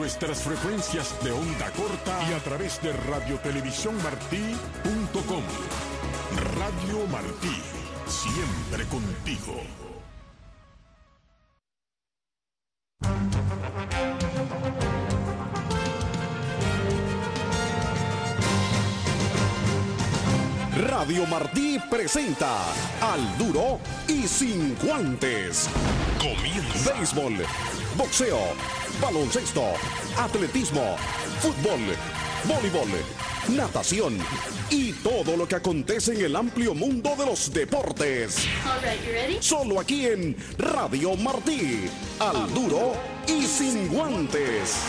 nuestras frecuencias de onda corta y a través de radiotelevisiónmartí.com. Radio Martí, siempre contigo. Radio Martí presenta Al Duro y Sin Guantes. Comienza. Béisbol, boxeo, baloncesto, atletismo, fútbol, voleibol, natación y todo lo que acontece en el amplio mundo de los deportes. All right, you ready? Solo aquí en Radio Martí. Al Duro y Sin Guantes.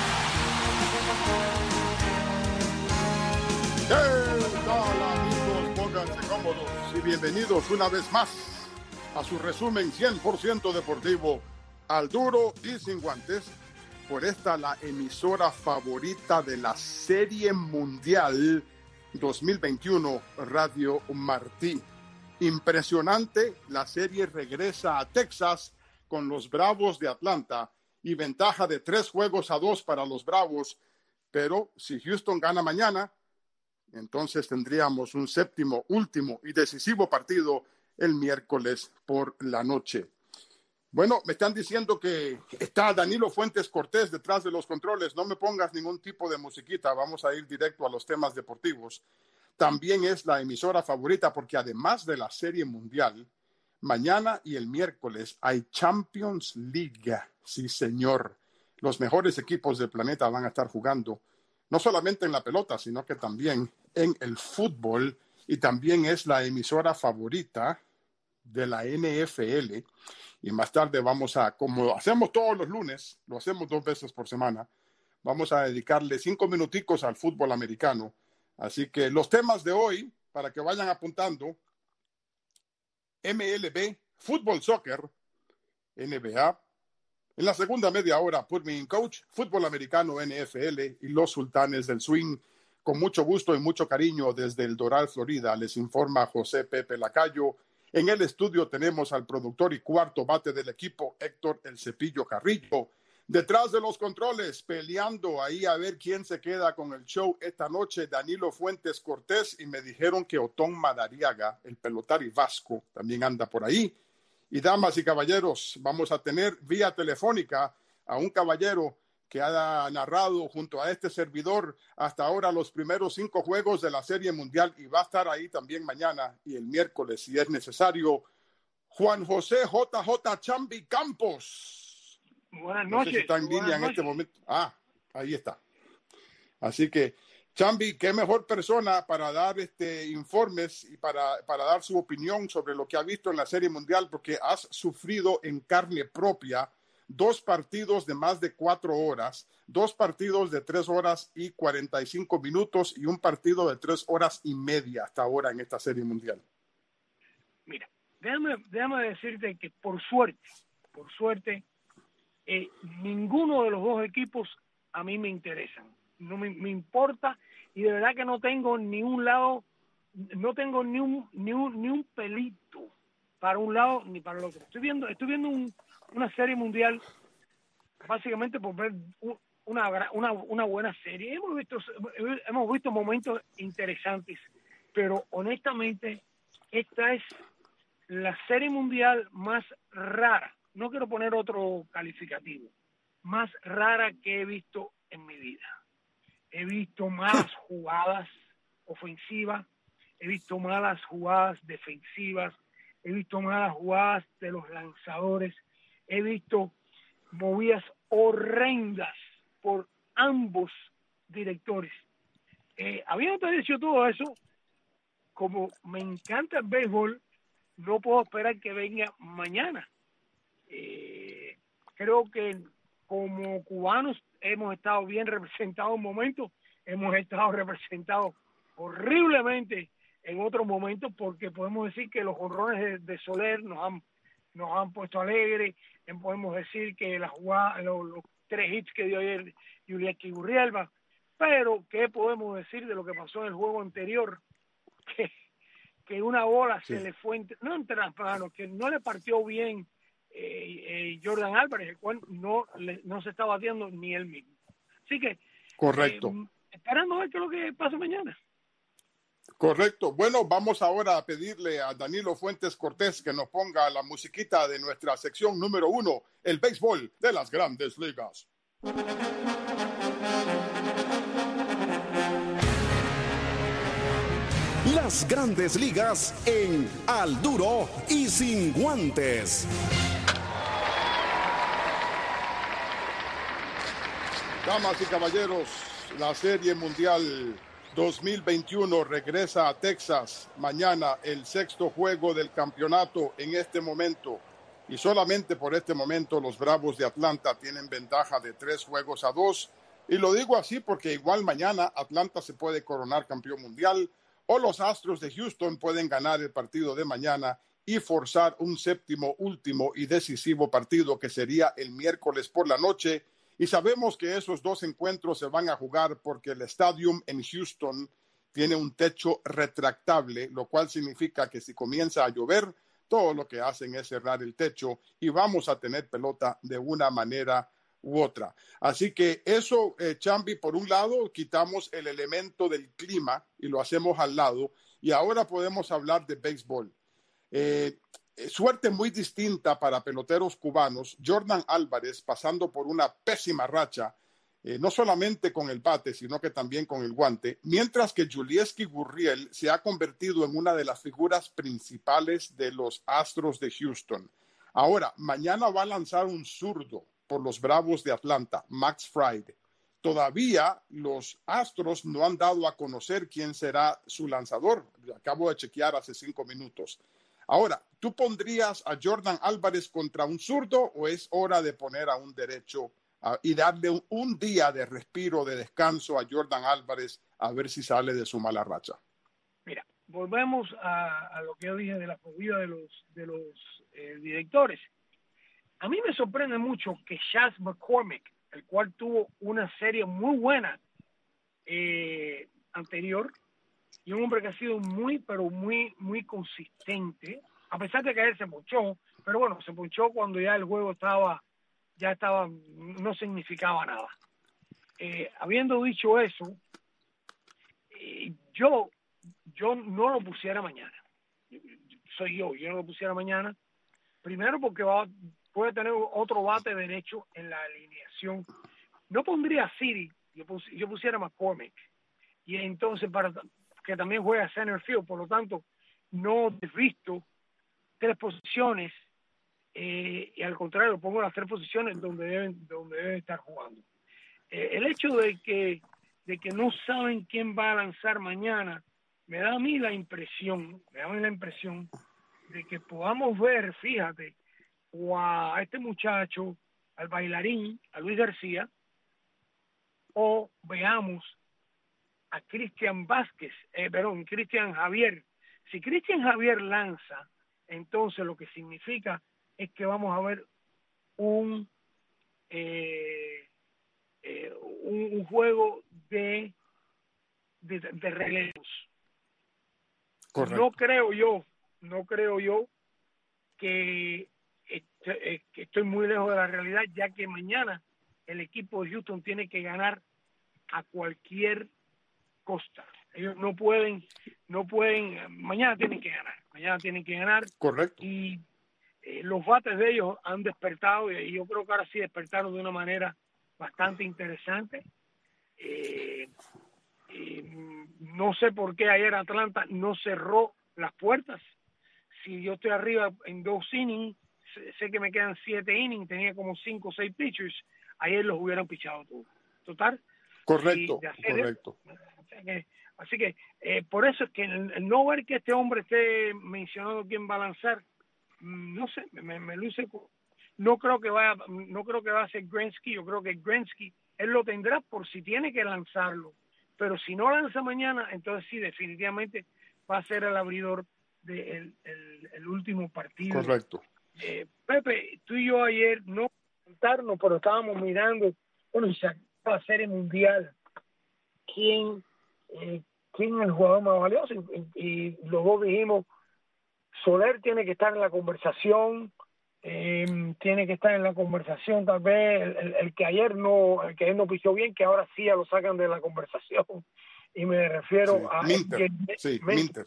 ¿Qué tal, amigos? Pónganse cómodos y bienvenidos una vez más a su resumen 100% deportivo, Al Duro y Sin Guantes, por esta la emisora favorita de la Serie Mundial 2021, Radio Martí. Impresionante, la serie regresa a Texas con los Bravos de Atlanta y ventaja de 3-2 para los Bravos, pero si Houston gana mañana, entonces tendríamos un séptimo, último y decisivo partido el miércoles por la noche. Bueno, me están diciendo que está Danilo Fuentes Cortés detrás de los controles. No me pongas ningún tipo de musiquita, vamos a ir directo a los temas deportivos. También es la emisora favorita porque además de la Serie Mundial, mañana y el miércoles hay Champions League. Sí, señor. Los mejores equipos del planeta van a estar jugando, no solamente en la pelota, sino que también en el fútbol, y también es la emisora favorita de la NFL. Y más tarde vamos a, como hacemos todos los lunes, lo hacemos 2 veces por semana, vamos a dedicarle 5 minuticos al fútbol americano. Así que los temas de hoy, para que vayan apuntando: MLB, fútbol, soccer, NBA. En la segunda media hora, Put Me in Coach, fútbol americano, NFL y los sultanes del swing. Con mucho gusto y mucho cariño desde el Doral, Florida, les informa José Pepe Lacayo. En el estudio tenemos al productor y cuarto bate del equipo, Héctor El Cepillo Carrillo. Detrás de los controles, peleando ahí a ver quién se queda con el show esta noche, Danilo Fuentes Cortés, y me dijeron que Otón Madariaga, el pelotari vasco, también anda por ahí. Y damas y caballeros, vamos a tener vía telefónica a un caballero que ha narrado junto a este servidor hasta ahora los primeros 5 juegos de la Serie Mundial y va a estar ahí también mañana y el miércoles si es necesario. Juan José JJ Chambi Campos. Buenas noches. No sé si está en línea en este momento. Ahí está. Así que, Chambi, qué mejor persona para dar informes y para dar su opinión sobre lo que ha visto en la Serie Mundial, porque has sufrido en carne propia 2 partidos de más de 4 horas, 2 partidos de 3 horas y 45 minutos y un partido de 3 horas y media hasta ahora en esta Serie Mundial. Mira, déjame decirte que por suerte, ninguno de los 2 equipos a mí me interesan. No me importa, y de verdad que no tengo ni un lado, no tengo ni un pelito para un lado ni para el otro. Estoy viendo una Serie Mundial básicamente por ver una buena serie. Hemos visto momentos interesantes, pero honestamente esta es la Serie Mundial más rara, no quiero poner otro calificativo, más rara que he visto en mi vida. He visto malas jugadas ofensivas, he visto malas jugadas defensivas, he visto malas jugadas de los lanzadores, he visto movidas horrendas por ambos directores. Habiendo dicho todo eso, como me encanta el béisbol, no puedo esperar que venga mañana. Creo que como cubanos hemos estado bien representados en momentos, hemos estado representados horriblemente en otros momentos, porque podemos decir que los jonrones de Soler nos han puesto alegres, podemos decir que la jugada, los 3 hits que dio ayer Yuriaki Gurrielba, pero ¿qué podemos decir de lo que pasó en el juego anterior? Que una bola se le fue no entre las manos, que no le partió bien Jordan Álvarez, el cual no se está batiendo ni él mismo. Así que, correcto. esperando a ver qué es lo que pasa mañana. Correcto. Bueno, vamos ahora a pedirle a Danilo Fuentes Cortés que nos ponga la musiquita de nuestra sección número 1, el béisbol de las Grandes Ligas. Las Grandes Ligas en Al Duro y Sin Guantes. Damas y caballeros, la Serie Mundial 2021 regresa a Texas mañana, el sexto juego del campeonato en este momento. Y solamente por este momento los Bravos de Atlanta tienen ventaja de 3-2. Y lo digo así porque igual mañana Atlanta se puede coronar campeón mundial o los Astros de Houston pueden ganar el partido de mañana y forzar un séptimo, último y decisivo partido que sería el miércoles por la noche. Y sabemos que esos dos encuentros se van a jugar porque el Stadium en Houston tiene un techo retractable, lo cual significa que si comienza a llover, todo lo que hacen es cerrar el techo y vamos a tener pelota de una manera u otra. Así que eso, Chambi, por un lado, quitamos el elemento del clima y lo hacemos al lado y ahora podemos hablar de béisbol. Suerte muy distinta para peloteros cubanos. Jordan Álvarez pasando por una pésima racha, no solamente con el bate, sino que también con el guante, mientras que Yulieski Gurriel se ha convertido en una de las figuras principales de los Astros de Houston. Ahora, mañana va a lanzar un zurdo por los Bravos de Atlanta, Max Fried. Todavía los Astros no han dado a conocer quién será su lanzador. Acabo de chequear hace 5 minutos. Ahora, ¿tú pondrías a Jordan Álvarez contra un zurdo o es hora de poner a un derecho y darle un día de respiro, de descanso a Jordan Álvarez a ver si sale de su mala racha? Mira, volvemos a lo que yo dije de la movida de los directores. A mí me sorprende mucho que Chas McCormick, el cual tuvo una serie muy buena anterior, y un hombre que ha sido muy, pero muy, muy consistente, a pesar de que él se ponchó, pero bueno, se ponchó cuando ya el juego no significaba nada. Habiendo dicho eso, yo no lo pusiera mañana. Yo no lo pusiera mañana. Primero porque puede tener otro bate derecho en la alineación. No pondría a Siri, yo pusiera a McCormick. Y entonces para que también juega center field, por lo tanto, no desvisto 3 posiciones y al contrario, pongo las 3 posiciones donde deben estar jugando. El hecho de que no saben quién va a lanzar mañana, me da a mí la impresión de que podamos ver, fíjate, o a este muchacho, al bailarín, a Luis García, o veamos a Cristian Javier. Si Cristian Javier lanza, entonces lo que significa es que vamos a ver un juego de relevos. Correcto. No creo yo que estoy muy lejos de la realidad, ya que mañana el equipo de Houston tiene que ganar a cualquier costa. Ellos no pueden, mañana tienen que ganar. Correcto. Y los bates de ellos han despertado y yo creo que ahora sí despertaron de una manera bastante interesante. No sé por qué ayer Atlanta no cerró las puertas. Si yo estoy arriba en 2 innings, sé que me quedan 7 innings, tenía como 5 o 6 pitchers, ayer los hubieran pichado todos. Total. Correcto. Así que por eso es que el no ver que este hombre esté mencionando quién va a lanzar, no sé, me luce. No creo que va a ser Greinke. Yo creo que Greinke él lo tendrá por si tiene que lanzarlo, pero si no lanza mañana, entonces sí, definitivamente va a ser el abridor del el último partido. Correcto. Pepe, tú y yo ayer no contarnos, pero estábamos mirando, bueno, se acaba la Serie Mundial, quién es el jugador más valioso, y los dos dijimos, Soler tiene que estar en la conversación, tiene que estar en la conversación, tal vez el que ayer no pisó bien, que ahora sí ya lo sacan de la conversación, y me refiero a Minter. Minter.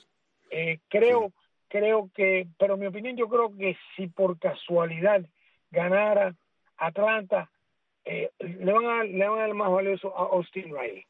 Creo que, pero en mi opinión, yo creo que si por casualidad ganara Atlanta, le van a dar el más valioso a Austin Riley.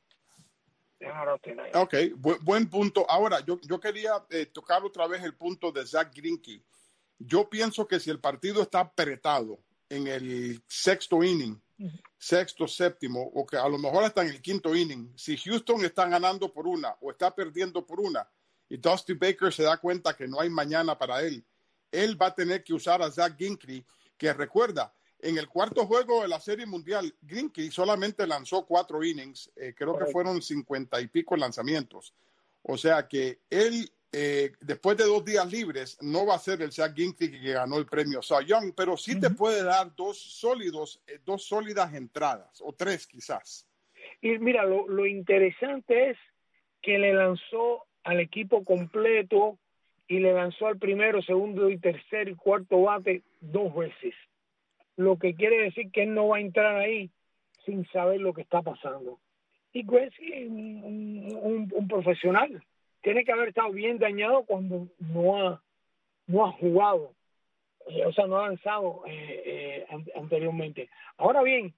Ok, buen punto. Ahora, yo quería tocar otra vez el punto de Zach Greinke. Yo pienso que si el partido está apretado en el sexto inning, sexto, séptimo, o que a lo mejor hasta en el quinto inning, si Houston está ganando por una o está perdiendo por una, y Dusty Baker se da cuenta que no hay mañana para él va a tener que usar a Zach Greinke, que recuerda, en el cuarto juego de la Serie Mundial, Greinke solamente lanzó 4 innings, creo que fueron 50 y pico lanzamientos. O sea que él, después de 2 días libres, no va a ser el Zach Greinke que ganó el premio Cy Young, pero sí te puede dar dos sólidas entradas, o 3 quizás. Y mira, lo interesante es que le lanzó al equipo completo y le lanzó al primero, segundo y tercer y cuarto bate 2 veces. Lo que quiere decir que él no va a entrar ahí sin saber lo que está pasando. Y Gretzky, un profesional, tiene que haber estado bien dañado cuando no ha jugado, o sea, no ha lanzado anteriormente. Ahora bien,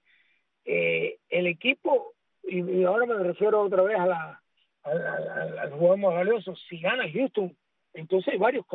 el equipo, y ahora me refiero otra vez al jugador más valioso, si gana Houston, entonces hay varios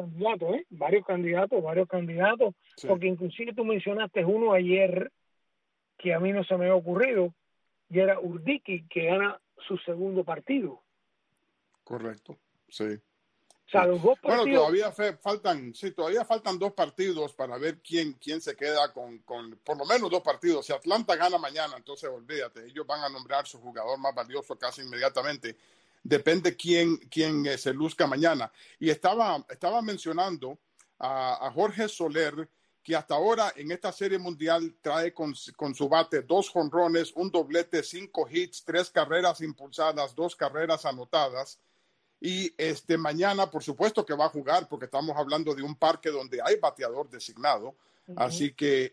candidatos, sí. Porque inclusive tú mencionaste uno ayer que a mí no se me había ocurrido, y era Urdiky, que gana su segundo partido. Correcto, sí. O sea, los 2 partidos... Bueno, todavía faltan 2 partidos para ver quién se queda con por lo menos 2 partidos. Si Atlanta gana mañana, entonces olvídate, ellos van a nombrar su jugador más valioso casi inmediatamente. Depende quién se luzca mañana. Y estaba mencionando a Jorge Soler, que hasta ahora en esta Serie Mundial trae con su bate 2 jonrones, 1 doblete, 5 hits, 3 carreras impulsadas, 2 carreras anotadas. Y mañana, por supuesto que va a jugar, porque estamos hablando de un parque donde hay bateador designado. Así que,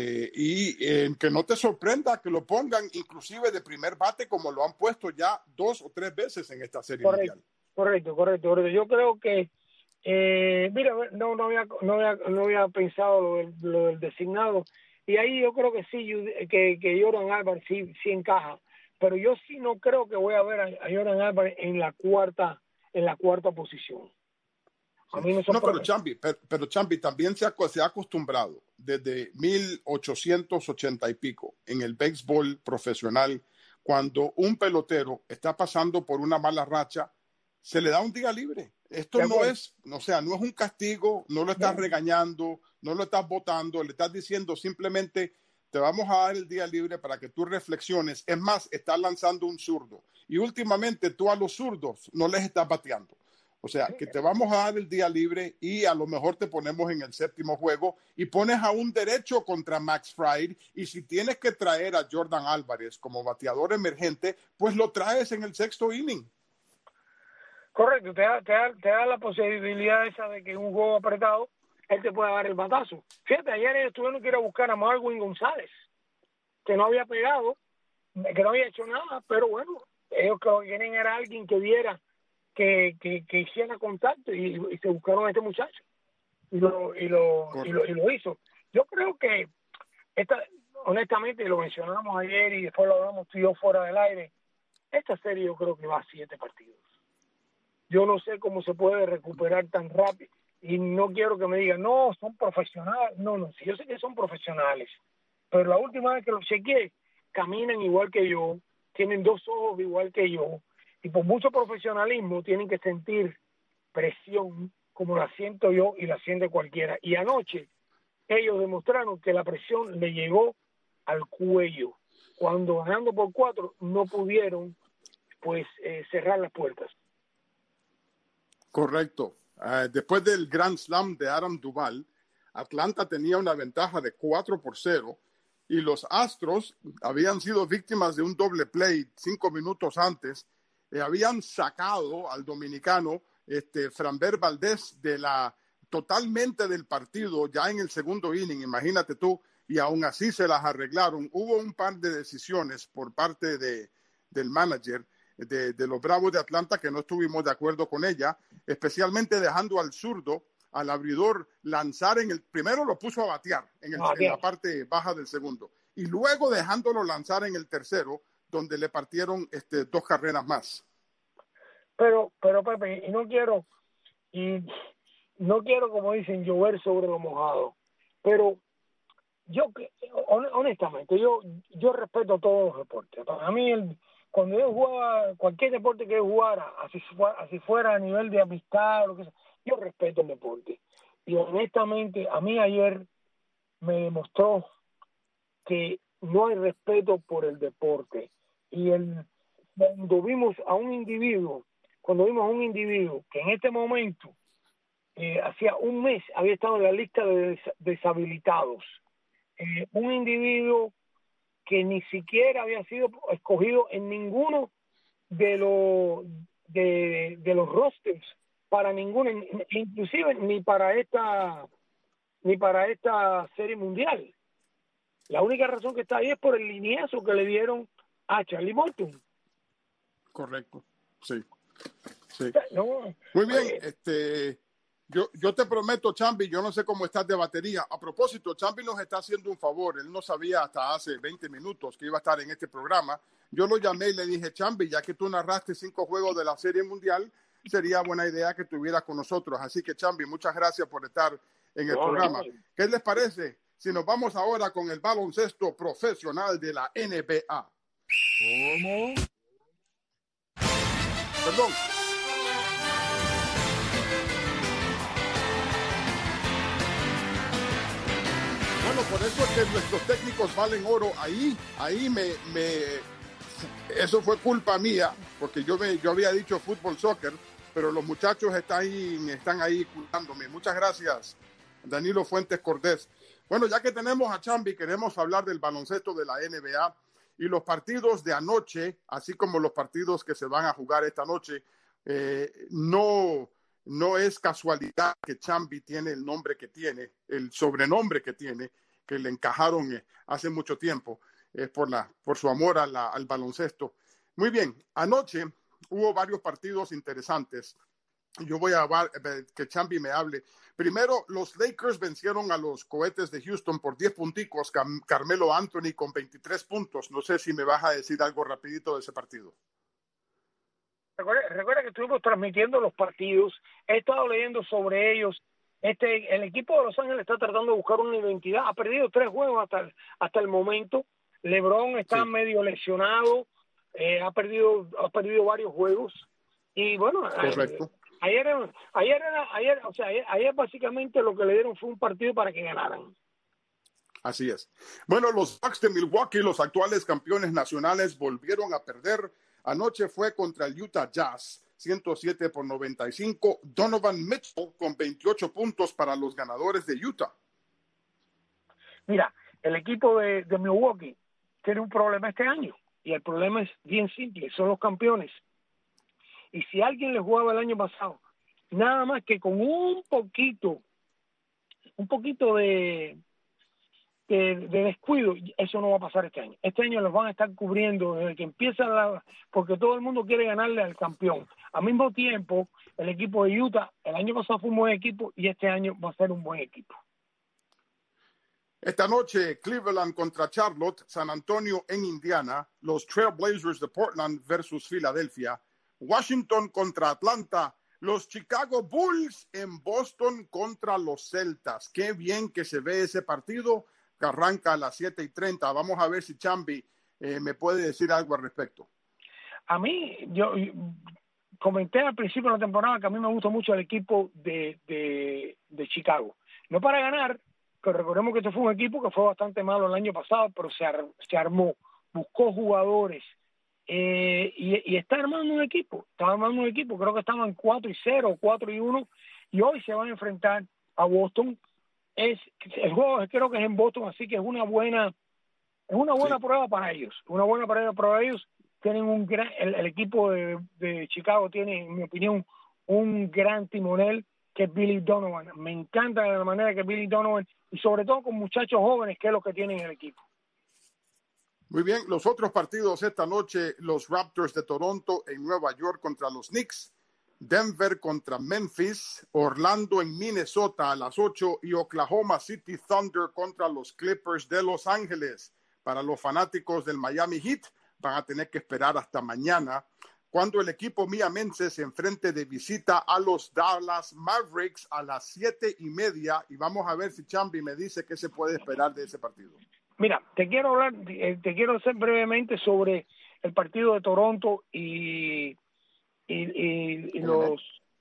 que no te sorprenda que lo pongan inclusive de primer bate, como lo han puesto ya 2 o 3 veces en esta Serie Mundial. Correcto. Yo creo que, mira, no había pensado lo del designado, y ahí yo creo que sí, que Jordan Álvarez sí encaja, pero yo sí no creo que voy a ver a Jordan Álvarez en la cuarta posición. A mí pero Champi también se ha acostumbrado desde 1880 y pico en el béisbol profesional, cuando un pelotero está pasando por una mala racha, se le da un día libre. Esto no es un castigo, no lo estás regañando, no lo estás votando, le estás diciendo simplemente te vamos a dar el día libre para que tú reflexiones. Es más, estás lanzando un zurdo y últimamente tú a los zurdos no les estás bateando. O sea, que te vamos a dar el día libre y a lo mejor te ponemos en el 7º juego y pones a un derecho contra Max Fried, y si tienes que traer a Jordan Álvarez como bateador emergente, pues lo traes en el 6º inning. Correcto, te da la posibilidad esa de que en un juego apretado él te pueda dar el batazo. Fíjate, ayer ellos tuvieron que ir a buscar a Marwin González, que no había pegado, que no había hecho nada, pero bueno, ellos lo que querían era alguien que viera que hiciera contacto, y se buscaron a este muchacho y lo hizo. Yo creo que honestamente, lo mencionamos ayer y después lo hablamos tú y yo fuera del aire, esta serie yo creo que va a 7 partidos. Yo no sé cómo se puede recuperar tan rápido, y no quiero que me digan, no, son profesionales. No, sí, yo sé que son profesionales, pero la última vez que los chequeé, caminan igual que yo, tienen 2 ojos igual que yo, y por mucho profesionalismo tienen que sentir presión como la siento yo y la siente cualquiera. Y anoche ellos demostraron que la presión le llegó al cuello, cuando ganando por 4 no pudieron cerrar las puertas. Correcto. Después del Grand Slam de Adam Duvall, Atlanta tenía una ventaja de 4-0, y los Astros habían sido víctimas de un doble play 5 minutos antes. Habían sacado al dominicano Framber Valdez de totalmente del partido ya en el segundo inning, imagínate tú, y aún así se las arreglaron. Hubo un par de decisiones por parte del manager de los Bravos de Atlanta que no estuvimos de acuerdo con ella, especialmente dejando al zurdo, al abridor, lanzar primero lo puso a batear en la parte baja del segundo, y luego dejándolo lanzar en el tercero, donde le partieron 2 carreras más. Pero Pepe, y no quiero, como dicen, llover sobre lo mojado, pero yo honestamente yo respeto todos los deportes. Para mí cuando yo jugaba cualquier deporte que yo jugara, así fuera a nivel de amistad o lo que sea, yo respeto el deporte. Y honestamente a mí ayer me demostró que no hay respeto por el deporte. Y cuando vimos a un individuo que en este momento hacía un mes había estado en la lista de deshabilitados, un individuo que ni siquiera había sido escogido en ninguno de los rosters para ninguno, inclusive ni para esta serie mundial. La única razón que está ahí es por el lineazo que le dieron a Charlie Morton. Correcto, sí. No, muy bien, yo te prometo, Chambi, yo no sé cómo estás de batería. A propósito, Chambi nos está haciendo un favor. Él no sabía hasta hace 20 minutos que iba a estar en este programa. Yo lo llamé y le dije, Chambi, ya que tú narraste 5 juegos de la Serie Mundial, sería buena idea que estuvieras con nosotros. Así que, Chambi, muchas gracias por estar en el programa. ¿Qué les parece si nos vamos ahora con el baloncesto profesional de la NBA? ¿Cómo? Perdón. Bueno, por eso es que nuestros técnicos valen oro. Ahí eso fue culpa mía, porque yo había dicho fútbol, soccer, pero los muchachos están ahí cuidándome. Muchas gracias, Danilo Fuentes Cordés. Bueno, ya que tenemos a Chambi, queremos hablar del baloncesto de la NBA y los partidos de anoche, así como los partidos que se van a jugar esta noche. No es casualidad que Chambi tiene el nombre que tiene, el sobrenombre que tiene, que le encajaron hace mucho tiempo, por su amor al baloncesto. Muy bien, anoche hubo varios partidos interesantes. Yo voy a que Chambi me hable. Primero, los Lakers vencieron a los Cohetes de Houston por 10 punticos. Carmelo Anthony con 23 puntos. No sé si me vas a decir algo rapidito de ese partido. Recuerda que estuvimos transmitiendo los partidos. He estado leyendo sobre ellos. El equipo de Los Ángeles está tratando de buscar una identidad. Ha perdido 3 juegos hasta el momento. LeBron está medio lesionado. Ha perdido varios juegos. Y bueno, correcto. Ayer básicamente lo que le dieron fue un partido para que ganaran. Así es. Bueno, los Bucks de Milwaukee, los actuales campeones nacionales, volvieron a perder. Anoche fue contra el Utah Jazz, 107-95. Donovan Mitchell con 28 puntos para los ganadores de Utah. Mira, el equipo de Milwaukee tiene un problema este año, y el problema es bien simple, son los campeones. Y si alguien le jugaba el año pasado, nada más que con un poquito de descuido, eso no va a pasar este año. Este año los van a estar cubriendo desde que empieza porque todo el mundo quiere ganarle al campeón. Al mismo tiempo, el equipo de Utah, el año pasado fue un buen equipo y este año va a ser un buen equipo. Esta noche, Cleveland contra Charlotte, San Antonio en Indiana, los Trail Blazers de Portland versus Filadelfia, Washington contra Atlanta, los Chicago Bulls en Boston contra los Celtas. Qué bien que se ve ese partido, que arranca a las 7:30. Vamos a ver si Chambi me puede decir algo al respecto. A mí, yo comenté al principio de la temporada que a mí me gusta mucho el equipo de Chicago. No para ganar, pero recordemos que este fue un equipo que fue bastante malo el año pasado, pero se armó, buscó jugadores y está armando un equipo. Creo que estaban 4-0, 4-1, y hoy se van a enfrentar a Boston. El juego creo que es en Boston, así que es una buena prueba para ellos. Tienen el equipo de Chicago tiene, en mi opinión, un gran timonel que es Billy Donovan. Me encanta la manera que Billy Donovan, y sobre todo con muchachos jóvenes, que es lo que tienen en el equipo. Muy bien, los otros partidos esta noche: los Raptors de Toronto en Nueva York contra los Knicks, Denver contra Memphis, Orlando en Minnesota a las 8 y Oklahoma City Thunder contra los Clippers de Los Ángeles. Para los fanáticos del Miami Heat, van a tener que esperar hasta mañana, cuando el equipo miamense se enfrente de visita a los Dallas Mavericks a las 7:30, y vamos a ver si Chambi me dice qué se puede esperar de ese partido. Mira, te quiero hacer brevemente sobre el partido de Toronto y los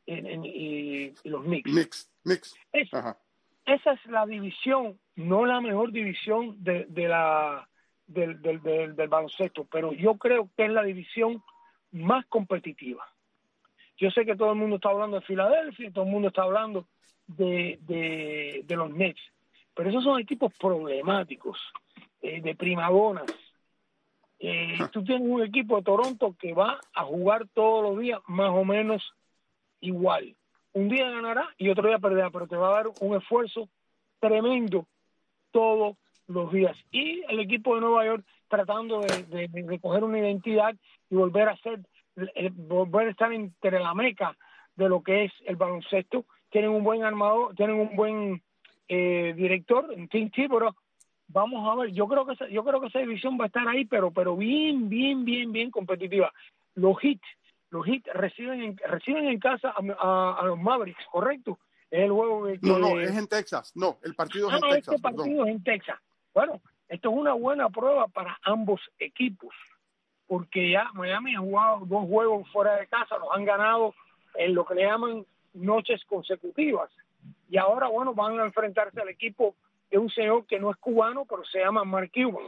Knicks. Knicks. Esa es la división, no la mejor división del baloncesto, pero yo creo que es la división más competitiva. Yo sé que todo el mundo está hablando de Filadelfia, todo el mundo está hablando de los Nets, pero esos son equipos problemáticos, de primadonas. Tú tienes un equipo de Toronto que va a jugar todos los días más o menos igual. Un día ganará y otro día perderá, pero te va a dar un esfuerzo tremendo todos los días. Y el equipo de Nueva York tratando de coger una identidad y volver a estar entre la meca de lo que es el baloncesto. Tienen un buen armador, tienen un buen director, en Tim Thibodeau. Vamos a ver, yo creo que esa división va a estar ahí, pero bien competitiva. Los Heat reciben en casa a los Mavericks, ¿correcto? Es el juego que... No, es en Texas. No, el partido es en Texas. Este partido es en Texas. Bueno, esto es una buena prueba para ambos equipos, porque ya Miami ha jugado 2 juegos fuera de casa, los han ganado en lo que le llaman noches consecutivas, y ahora, bueno, van a enfrentarse al equipo de un señor que no es cubano, pero se llama Mark Cuban.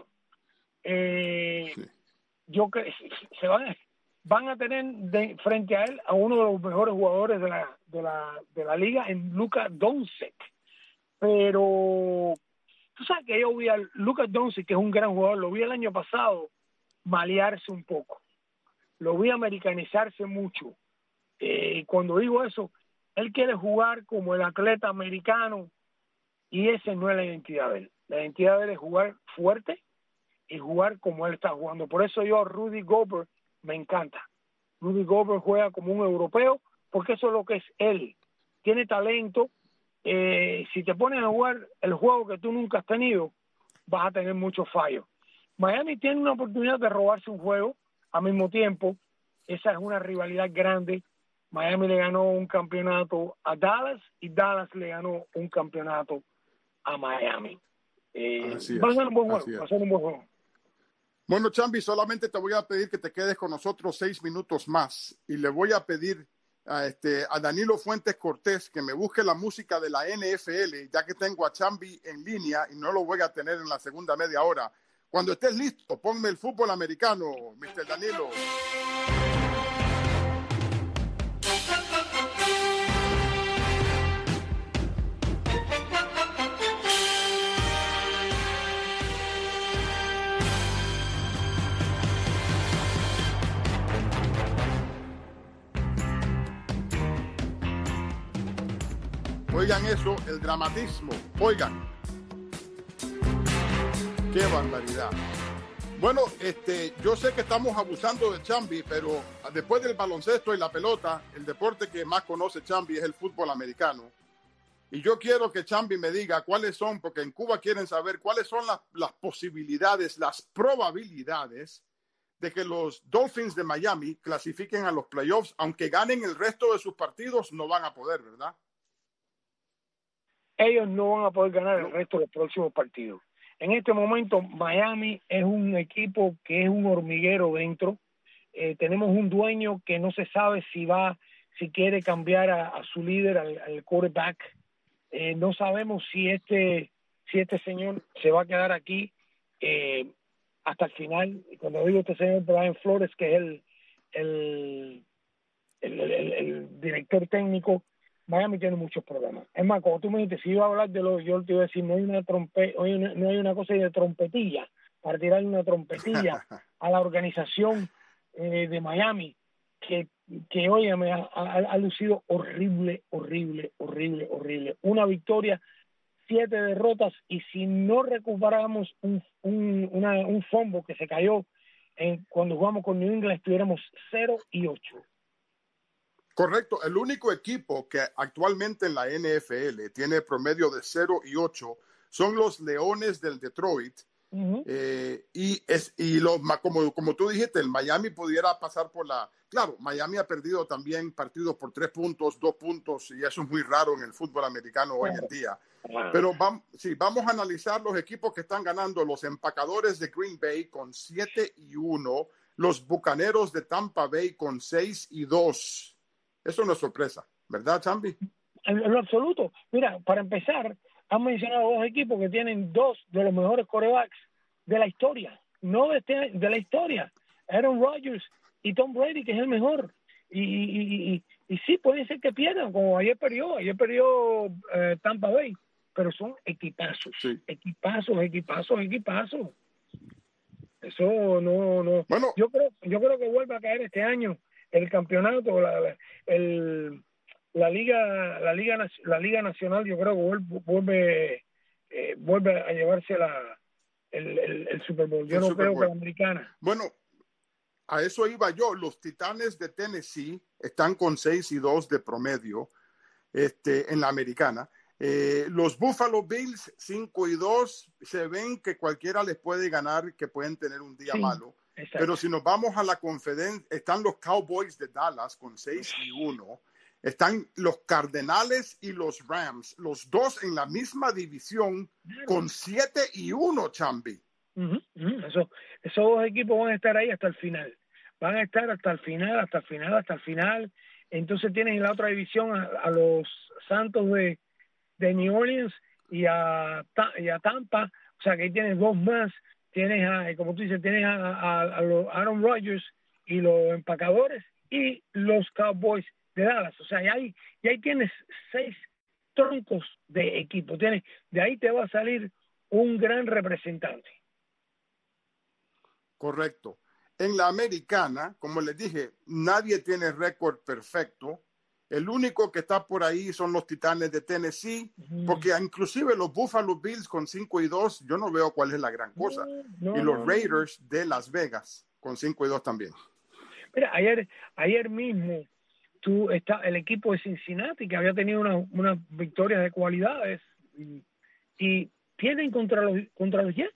Yo creo que van a tener frente a él a uno de los mejores jugadores de la liga, en Luka Doncic. Pero tú sabes que yo vi a Luka Doncic, que es un gran jugador, lo vi el año pasado malearse un poco, lo vi americanizarse mucho. Cuando digo eso, él quiere jugar como el atleta americano, y esa no es la identidad de él. La identidad de él es jugar fuerte y jugar como él está jugando. Por eso yo a Rudy Gobert me encanta. Rudy Gobert juega como un europeo, porque eso es lo que es él. Tiene talento. Si te pones a jugar el juego que tú nunca has tenido, vas a tener muchos fallos. Miami tiene una oportunidad de robarse un juego al mismo tiempo. Esa es una rivalidad grande. Miami le ganó un campeonato a Dallas y Dallas le ganó un campeonato a Miami. Va a ser un buen juego. Bueno, Chambi, solamente te voy a pedir que te quedes con nosotros 6 minutos más, y le voy a pedir a Danilo Fuentes Cortés que me busque la música de la NFL, ya que tengo a Chambi en línea y no lo voy a tener en la segunda media hora. Cuando estés listo, ponme el fútbol americano, Mr. Danilo. Oigan eso, el dramatismo. Oigan. Qué barbaridad. Bueno, yo sé que estamos abusando de Chambi, pero después del baloncesto y la pelota, el deporte que más conoce Chambi es el fútbol americano. Y yo quiero que Chambi me diga cuáles son, porque en Cuba quieren saber cuáles son las posibilidades, las probabilidades de que los Dolphins de Miami clasifiquen a los playoffs. Aunque ganen el resto de sus partidos, no van a poder, ¿verdad? Ellos no van a poder ganar el resto de los próximos partidos. En este momento, Miami es un equipo que es un hormiguero dentro. Tenemos un dueño que no se sabe si quiere cambiar a su líder, al quarterback. No sabemos si este señor se va a quedar aquí hasta el final. Cuando digo este señor, Brian Flores, que es el director técnico, Miami tiene muchos problemas. Es más, como tú me dijiste, si iba a hablar yo te iba a decir, no hay una cosa de trompetilla, para tirarle una trompetilla a la organización de Miami, que óyeme, ha lucido horrible. Una victoria, 7 derrotas, y si no recuperamos un fumble que se cayó cuando jugamos con New England, estuviéramos 0-8. Correcto. El único equipo que actualmente en la NFL tiene promedio de 0-8 son los Leones del Detroit. Uh-huh. Como tú dijiste, el Miami pudiera pasar por la... Claro, Miami ha perdido también partidos por 3 puntos, 2 puntos, y eso es muy raro en el fútbol americano hoy en día. Pero vamos a analizar los equipos que están ganando. Los Empacadores de Green Bay con 7-1, los Bucaneros de Tampa Bay con 6-2. Eso no es sorpresa, ¿verdad, Chambi? En lo absoluto. Mira, para empezar, han mencionado 2 equipos que tienen 2 de los mejores quarterbacks de la historia, no de la historia, Aaron Rodgers y Tom Brady, que es el mejor. Y sí, puede ser que pierdan, como ayer perdió Tampa Bay, pero son equipazos, sí. equipazos. Eso no. Bueno, yo creo que vuelve a caer este año el campeonato, la liga nacional. Yo creo que vuelve a llevarse el Super Bowl. Yo no creo que la americana. Bueno, a eso iba yo. Los Titanes de Tennessee están con 6-2 de promedio en la americana. Los Buffalo Bills 5-2, se ven que cualquiera les puede ganar, que pueden tener un día malo. Exacto. Pero si nos vamos a la conferencia, están los Cowboys de Dallas con 6-1. Están los Cardenales y los Rams, los 2 en la misma división con 7-1, Chambi. Esos 2 equipos van a estar ahí hasta el final. Van a estar hasta el final. Entonces tienes en la otra división a los Santos de New Orleans y a Tampa. O sea que ahí tienes 2 más. Tienes como tú dices, tienes a los Aaron Rodgers y los Empacadores y los Cowboys de Dallas. O sea, y ahí tienes 6 troncos de equipo. De ahí te va a salir un gran representante. Correcto. En la americana, como les dije, nadie tiene récord perfecto. El único que está por ahí son los Titanes de Tennessee, porque inclusive los Buffalo Bills con 5-2, yo no veo cuál es la gran cosa. Y los Raiders de Las Vegas con 5-2 también. Mira, ayer mismo el equipo de Cincinnati, que había tenido una victoria de cualidades, y pierden contra los Jets.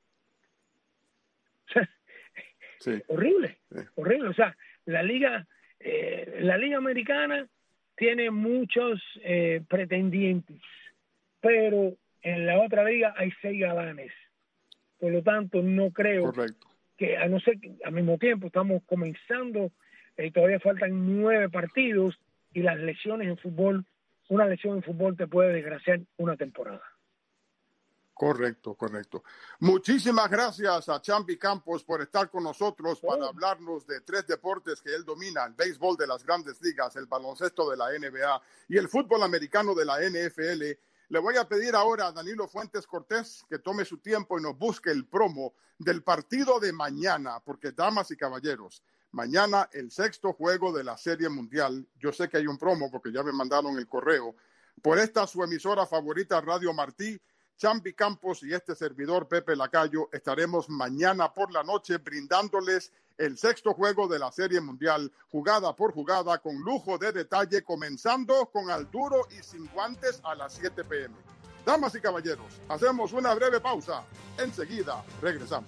O sea, sí. Horrible. O sea, la liga americana tiene muchos pretendientes, pero en la otra liga hay 6 galanes. Por lo tanto, no creo que, a no ser que al mismo tiempo estamos comenzando, todavía faltan 9 partidos, y las lesiones en fútbol, una lesión en fútbol te puede desgraciar una temporada. Correcto. Muchísimas gracias a Chambi Campos por estar con nosotros para hablarnos de 3 deportes que él domina: el béisbol de las grandes ligas, el baloncesto de la NBA y el fútbol americano de la NFL. Le voy a pedir ahora a Danilo Fuentes Cortés que tome su tiempo y nos busque el promo del partido de mañana, porque, damas y caballeros, mañana el 6º juego de la Serie Mundial. Yo sé que hay un promo porque ya me mandaron el correo. Por esta su emisora favorita, Radio Martí, Chambi Campos y este servidor Pepe Lacayo estaremos mañana por la noche brindándoles el 6º juego de la Serie Mundial, jugada por jugada, con lujo de detalle, comenzando con Al Duro y Sin Guantes a las 7 p.m. Damas y caballeros, hacemos una breve pausa. Enseguida regresamos.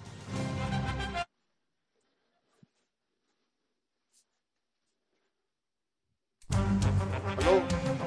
¿Aló?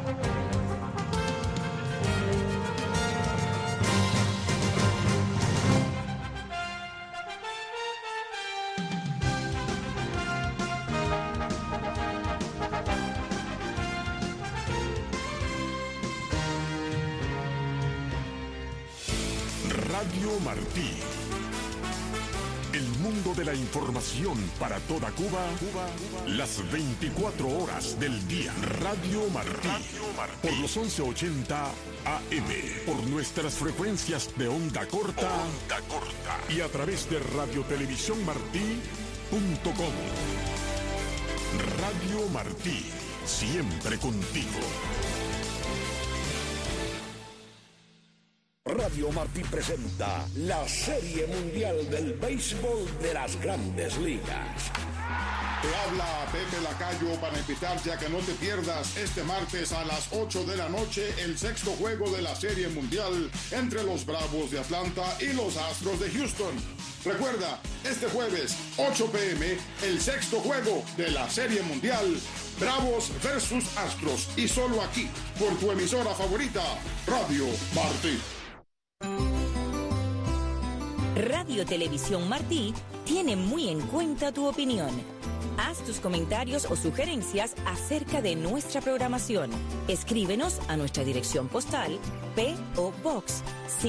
Radio Martí. El mundo de la información para toda Cuba, las 24 horas del día. Radio Martí. Por los 1180 AM. Por nuestras frecuencias de onda corta. Y a través de radiotelevisiónmartí.com. Radio Martí, siempre contigo. Radio Martí presenta la Serie Mundial del Béisbol de las Grandes Ligas. Te habla Pepe Lacayo para invitarte a que no te pierdas este martes a las 8 de la noche el sexto juego de la Serie Mundial entre los Bravos de Atlanta y los Astros de Houston. Recuerda, este jueves, 8 p.m., el sexto juego de la Serie Mundial, Bravos versus Astros, y solo aquí, por tu emisora favorita, Radio Martí. Radio Televisión Martí tiene muy en cuenta tu opinión. Haz tus comentarios o sugerencias acerca de nuestra programación. Escríbenos a nuestra dirección postal P.O. Box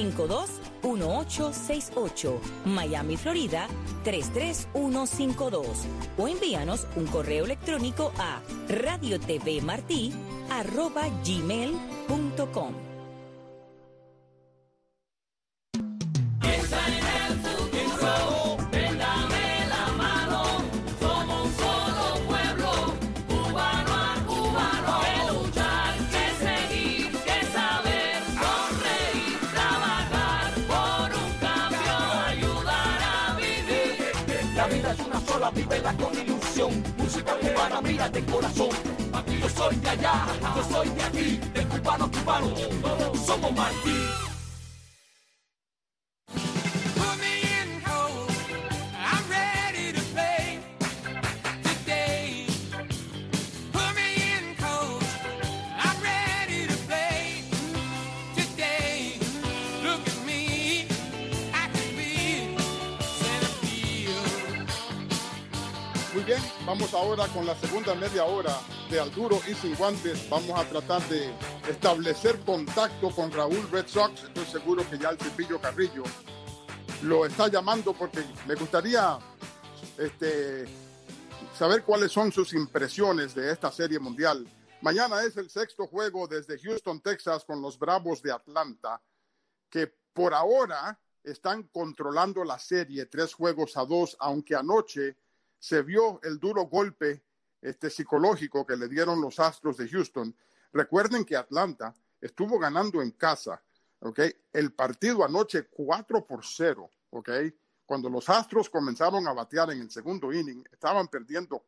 521868, Miami, Florida 33152, o envíanos un correo electrónico a radiotvmarti@gmail.com. Vívela con ilusión, música cubana, mira de corazón. Aquí yo soy de allá, yo soy de aquí, de cubano a cubano, somos Martí. Muy bien, vamos ahora con la segunda media hora de Al Duro y Sin Guantes. Vamos a tratar de establecer contacto con Raúl Red Sox. Estoy seguro que ya el Cepillo Carrillo lo está llamando porque me gustaría saber cuáles son sus impresiones de esta Serie Mundial. Mañana es el sexto juego desde Houston, Texas, con los Bravos de Atlanta, que por ahora están controlando la serie 3-2, aunque anoche se vio el duro golpe psicológico que le dieron los Astros de Houston. Recuerden que Atlanta estuvo ganando en casa, ¿ok? El partido anoche 4-0, ¿ok? Cuando los Astros comenzaron a batear en el segundo inning, estaban perdiendo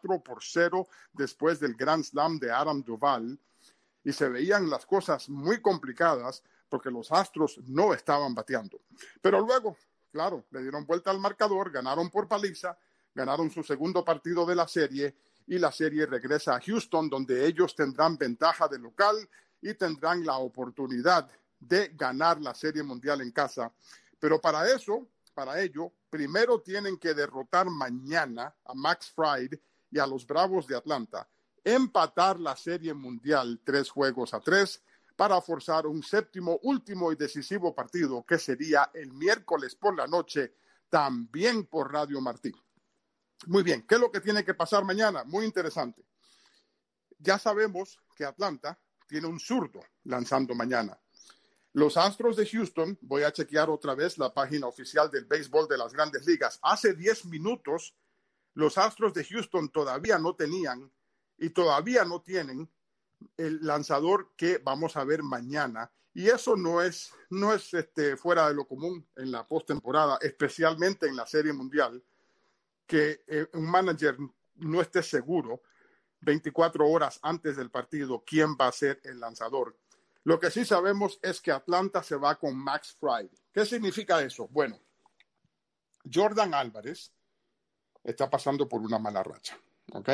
4-0 después del Grand Slam de Adam Duvall, y se veían las cosas muy complicadas porque los Astros no estaban bateando. Pero luego, claro, le dieron vuelta al marcador, ganaron por paliza, ganaron su segundo partido de la serie, y la serie regresa a Houston, donde ellos tendrán ventaja de local y tendrán la oportunidad de ganar la Serie Mundial en casa. Pero para ello, primero tienen que derrotar mañana a Max Fried y a los Bravos de Atlanta, empatar la Serie Mundial 3-3 para forzar un séptimo, último y decisivo partido, que sería el miércoles por la noche, también por Radio Martí. Muy bien, ¿qué es lo que tiene que pasar mañana? Muy interesante. Ya sabemos que Atlanta tiene un zurdo lanzando mañana. Los Astros de Houston, voy a chequear otra vez la página oficial del béisbol de las Grandes Ligas. Hace 10 minutos, los Astros de Houston todavía no tenían y todavía no tienen el lanzador que vamos a ver mañana. Y eso no es fuera de lo común en la postemporada, especialmente en la Serie Mundial, que un manager no esté seguro 24 horas antes del partido quién va a ser el lanzador. Lo que sí sabemos es que Atlanta se va con Max Fried. ¿Qué significa eso? Bueno, Jordan Álvarez está pasando por una mala racha, ¿ok?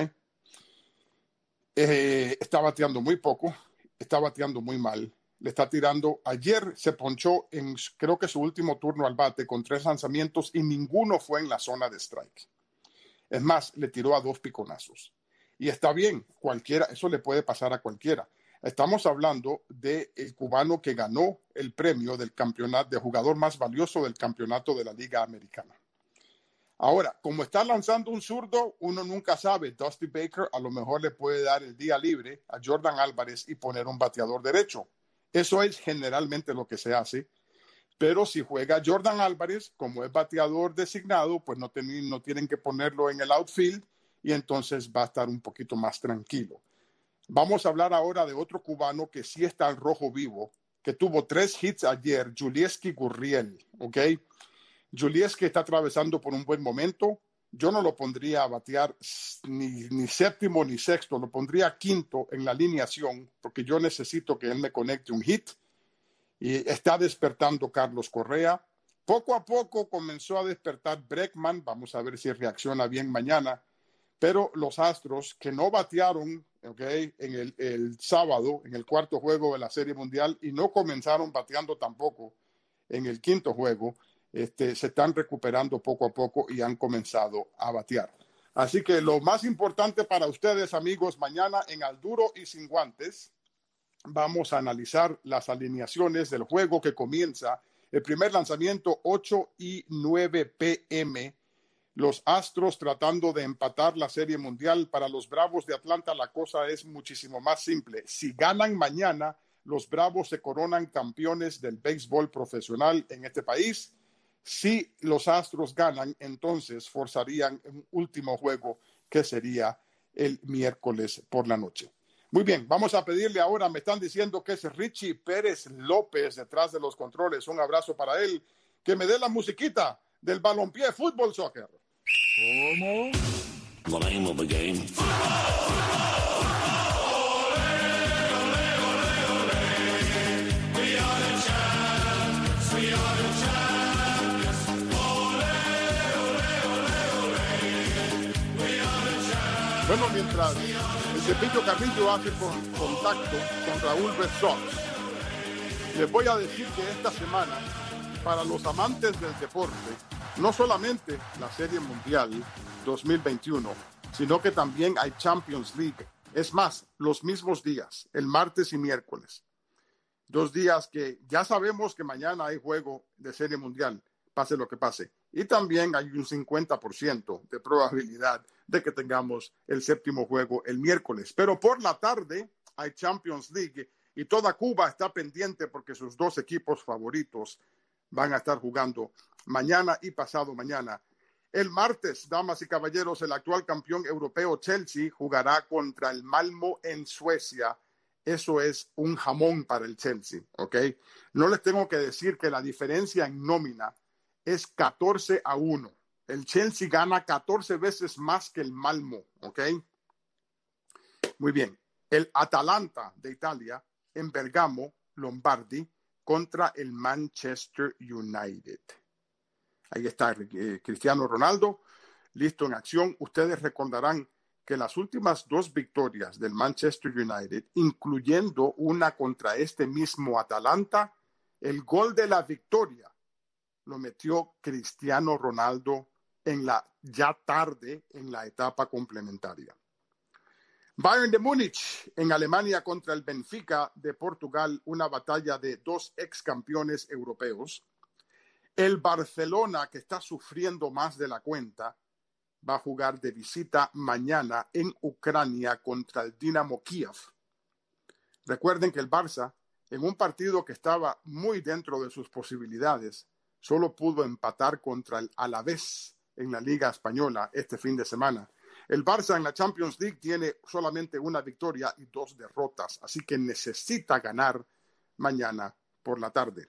Está bateando muy poco, está bateando muy mal. Le está tirando, ayer se ponchó en creo que su último turno al bate con 3 lanzamientos y ninguno fue en la zona de strike. Es más, le tiró a 2 piconazos. Y está bien, eso le puede pasar a cualquiera. Estamos hablando del cubano que ganó el premio del campeonato de jugador más valioso del campeonato de la Liga Americana. Ahora, como está lanzando un zurdo, uno nunca sabe. Dusty Baker a lo mejor le puede dar el día libre a Jordan Álvarez y poner un bateador derecho. Eso es generalmente lo que se hace. Pero si juega Jordan Álvarez, como es bateador designado, pues no tienen que ponerlo en el outfield y entonces va a estar un poquito más tranquilo. Vamos a hablar ahora de otro cubano que sí está al rojo vivo, que tuvo 3 hits ayer, Yulieski Gurriel, ¿ok? Yulieski está atravesando por un buen momento. Yo no lo pondría a batear ni séptimo ni sexto, lo pondría quinto en la alineación, porque yo necesito que él me conecte un hit. Y está despertando Carlos Correa. Poco a poco comenzó a despertar Bregman. Vamos a ver si reacciona bien mañana. Pero los Astros, que no batearon, ¿okay?, en el sábado, en el cuarto juego de la Serie Mundial, y no comenzaron bateando tampoco en el quinto juego, se están recuperando poco a poco y han comenzado a batear. Así que lo más importante para ustedes, amigos, mañana en Al Duro y Sin Guantes, vamos a analizar las alineaciones del juego que comienza el primer lanzamiento 8:09 p.m., los Astros tratando de empatar la Serie Mundial. Para los Bravos de Atlanta la cosa es muchísimo más simple. Si ganan mañana, los Bravos se coronan campeones del béisbol profesional en este país. Si los Astros ganan, entonces forzarían un último juego que sería el miércoles por la noche. Muy bien, vamos a pedirle ahora, me están diciendo que es Richie Pérez López detrás de los controles. Un abrazo para él, que me dé la musiquita del balompié fútbol soccer. ¿Cómo? The name of the game. Bueno, mientras el Cepillo Carrillo hace contacto con Raúl Red Sox, les voy a decir que esta semana, para los amantes del deporte, no solamente la Serie Mundial 2021, sino que también hay Champions League. Es más, los mismos días, el martes y miércoles. 2 días que ya sabemos que mañana hay juego de Serie Mundial, pase lo que pase. Y también hay un 50% de probabilidad de que tengamos el séptimo juego el miércoles. Pero por la tarde hay Champions League y toda Cuba está pendiente porque sus 2 equipos favoritos van a estar jugando mañana y pasado mañana. El martes, damas y caballeros, el actual campeón europeo Chelsea jugará contra el Malmö en Suecia. Eso es un jamón para el Chelsea, ¿ok? No les tengo que decir que la diferencia en nómina es 14-1. El Chelsea gana 14 veces más que el Malmö, ¿ok? Muy bien. El Atalanta de Italia en Bergamo, Lombardi, contra el Manchester United. Ahí está Cristiano Ronaldo, listo en acción. Ustedes recordarán que las últimas 2 victorias del Manchester United, incluyendo una contra este mismo Atalanta, el gol de la victoria lo metió Cristiano Ronaldo ya tarde en la etapa complementaria. Bayern de Múnich en Alemania contra el Benfica de Portugal, una batalla de 2 ex campeones europeos. El Barcelona, que está sufriendo más de la cuenta, va a jugar de visita mañana en Ucrania contra el Dinamo Kiev. Recuerden que el Barça, en un partido que estaba muy dentro de sus posibilidades, solo pudo empatar contra el Alavés en la Liga Española este fin de semana. El Barça en la Champions League tiene solamente una victoria y 2 derrotas, así que necesita ganar mañana por la tarde.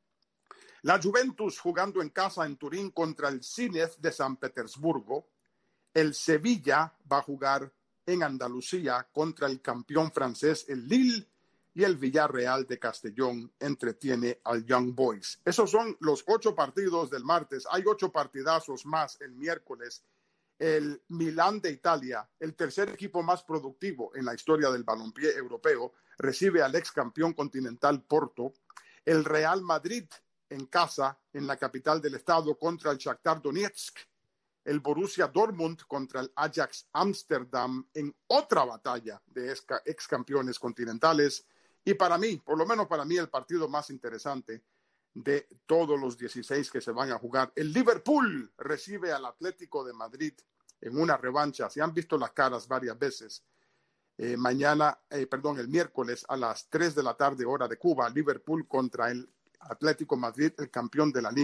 La Juventus jugando en casa en Turín contra el Zenit de San Petersburgo. El Sevilla va a jugar en Andalucía contra el campeón francés, el Lille, y el Villarreal de Castellón entretiene al Young Boys. Esos son los 8 partidos del martes. Hay 8 partidazos más el miércoles. El Milán de Italia, el tercer equipo más productivo en la historia del balompié europeo, recibe al ex campeón continental Porto. El Real Madrid en casa, en la capital del estado, contra el Shakhtar Donetsk. El Borussia Dortmund contra el Ajax Amsterdam en otra batalla de ex campeones continentales. Y para mí, por lo menos para mí, el partido más interesante de todos los 16 que se van a jugar. El Liverpool recibe al Atlético de Madrid en una revancha. Se han visto las caras varias veces. El miércoles a las 3 de la tarde, hora de Cuba, Liverpool contra el Atlético Madrid, el campeón de la Liga.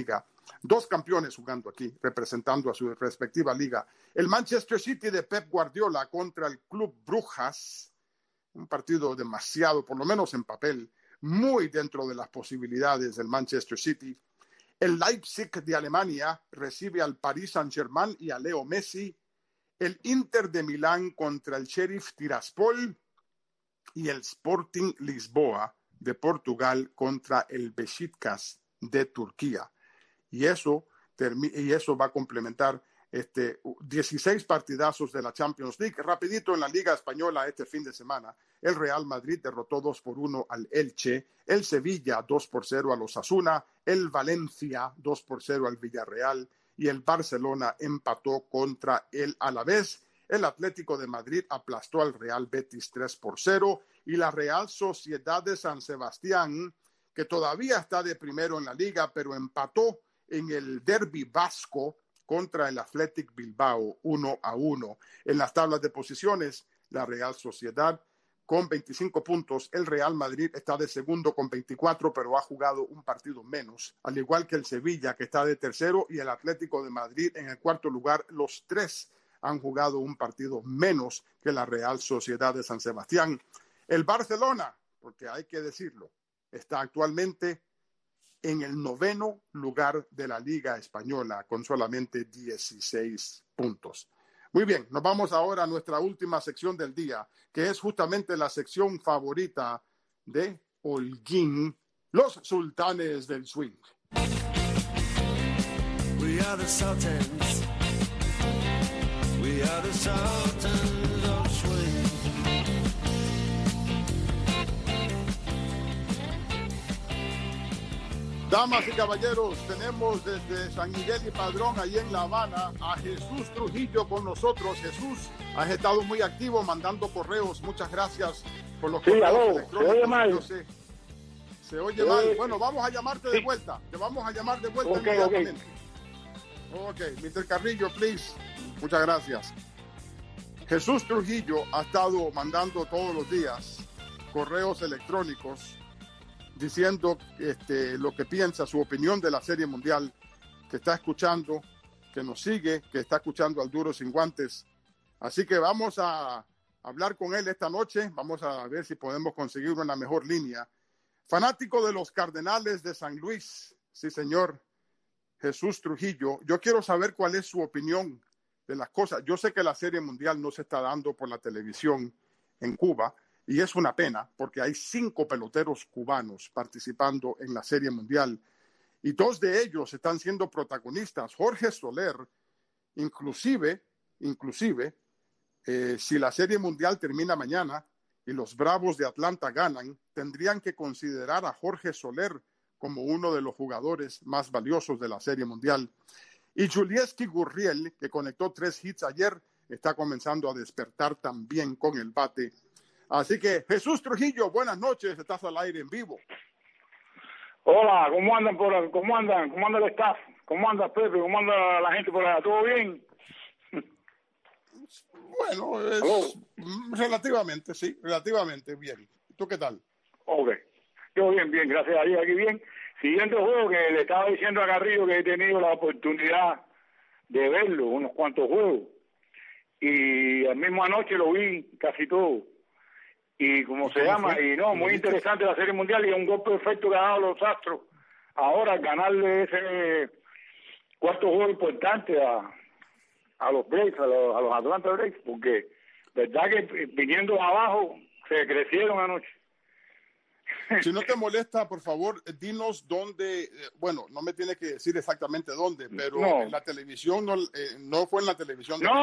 2 campeones jugando aquí, representando a su respectiva liga. El Manchester City de Pep Guardiola contra el Club Brujas, un partido demasiado, por lo menos en papel, muy dentro de las posibilidades del Manchester City. El Leipzig de Alemania recibe al Paris Saint-Germain y a Leo Messi. El Inter de Milán contra el Sheriff Tiraspol y el Sporting Lisboa de Portugal contra el Beşiktaş de Turquía. Y eso va a complementar 16 partidazos de la Champions League. Rapidito en la Liga Española este fin de semana. El Real Madrid derrotó 2-1 al Elche. El Sevilla 2-0 al Osasuna. El Valencia 2-0 al Villarreal. Y el Barcelona empató contra el Alavés. El Atlético de Madrid aplastó al Real Betis 3-0. Y la Real Sociedad de San Sebastián, que todavía está de primero en la liga, pero empató en el derbi vasco contra el Athletic Bilbao 1-1. En las tablas de posiciones, la Real Sociedad con 25 puntos. El Real Madrid está de segundo con 24, pero ha jugado un partido menos, al igual que el Sevilla, que está de tercero, y el Atlético de Madrid en el cuarto lugar. Los 3 han jugado un partido menos que la Real Sociedad de San Sebastián. El Barcelona, porque hay que decirlo, está actualmente en el 9º lugar de la Liga Española con solamente 16 puntos. Muy bien, nos vamos ahora a nuestra última sección del día, que es justamente la sección favorita de Holguín, los sultanes del swing. We are the sultans. We are the sultans of swing. Damas y caballeros, tenemos desde San Miguel y Padrón, ahí en La Habana, a Jesús Trujillo con nosotros. Jesús, has estado muy activo mandando correos. Muchas gracias por los correos electrónicos. Se oye mal. Yo sé. Se oye mal. Bueno, vamos a llamarte de vuelta. Te vamos a llamar de vuelta inmediatamente. Ok, Mr. Carrillo, please. Muchas gracias. Jesús Trujillo ha estado mandando todos los días correos electrónicos diciendo lo que piensa, su opinión de la Serie Mundial, que está escuchando, que nos sigue, que está escuchando al Duro Sin Guantes. Así que vamos a hablar con él esta noche, vamos a ver si podemos conseguir una mejor línea. Fanático de los Cardenales de San Luis, sí señor, Jesús Trujillo, yo quiero saber cuál es su opinión de las cosas. Yo sé que la Serie Mundial no se está dando por la televisión en Cuba, y es una pena porque hay 5 peloteros cubanos participando en la Serie Mundial y 2 de ellos están siendo protagonistas. Jorge Soler, inclusive, si la Serie Mundial termina mañana y los Bravos de Atlanta ganan, tendrían que considerar a Jorge Soler como uno de los jugadores más valiosos de la Serie Mundial. Y Julieski Gurriel, que conectó 3 hits ayer, está comenzando a despertar también con el bate. Así que, Jesús Trujillo, buenas noches, estás al aire en vivo. Hola, ¿cómo andan por ahí? ¿Cómo andan? ¿Cómo anda el staff? ¿Cómo anda Pepe? ¿Cómo anda la gente por allá? ¿Todo bien? Bueno, relativamente, sí, relativamente bien. ¿Tú qué tal? Ok, yo bien, gracias a Dios, aquí bien. Siguiente juego que le estaba diciendo a Carrillo que he tenido la oportunidad de verlo, unos cuantos juegos. Y la misma noche lo vi casi todo. Y como se llama, y no, muy interesante la Serie Mundial y un gol perfecto que ha dado los Astros. Ahora ganarle ese cuarto juego importante a los Braves, a los Atlanta Braves, porque verdad que viniendo abajo se crecieron anoche. Si no te molesta, por favor, dinos dónde, bueno, no me tienes que decir exactamente dónde, pero no. En la televisión, no fue en la televisión. No,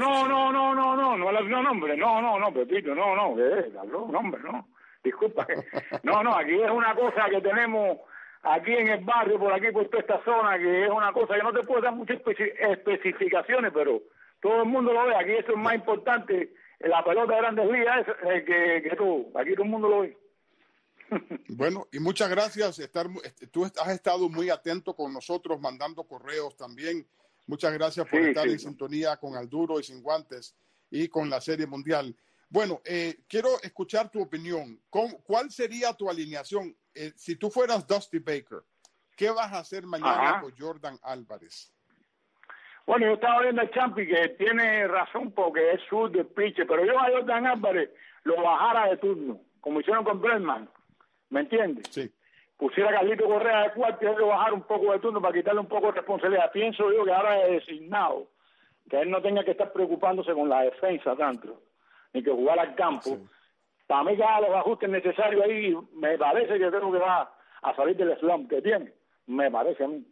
Pepito, no, disculpa. No, aquí es una cosa que tenemos aquí en el barrio, por aquí, por toda esta zona, que es una cosa que no te puedo dar muchas especificaciones, pero todo el mundo lo ve, aquí eso es más importante, la pelota de Grandes Ligas, que todo, aquí todo el mundo lo ve. Bueno, y muchas gracias. Tú has estado muy atento con nosotros, mandando correos también. Muchas gracias por estar en sintonía con Al Duro y Sin Guantes y con la Serie Mundial. Bueno, quiero escuchar tu opinión. ¿Cuál sería tu alineación? Si tú fueras Dusty Baker, ¿qué vas a hacer mañana con Jordan Álvarez? Bueno, yo estaba viendo al Champi que tiene razón porque es sur del pitcher, pero yo a Jordan Álvarez lo bajara de turno, como hicieron con Bregman, ¿me entiendes? Sí. Pusiera a Carlito Correa de cuarto y él lo bajara un poco de turno para quitarle un poco de responsabilidad. Pienso yo que ahora es designado, que él no tenga que estar preocupándose con la defensa tanto, ni que jugar al campo. Sí. Para mí que haga los ajustes necesarios ahí, me parece que creo que va a salir del slump que tiene, me parece a mí.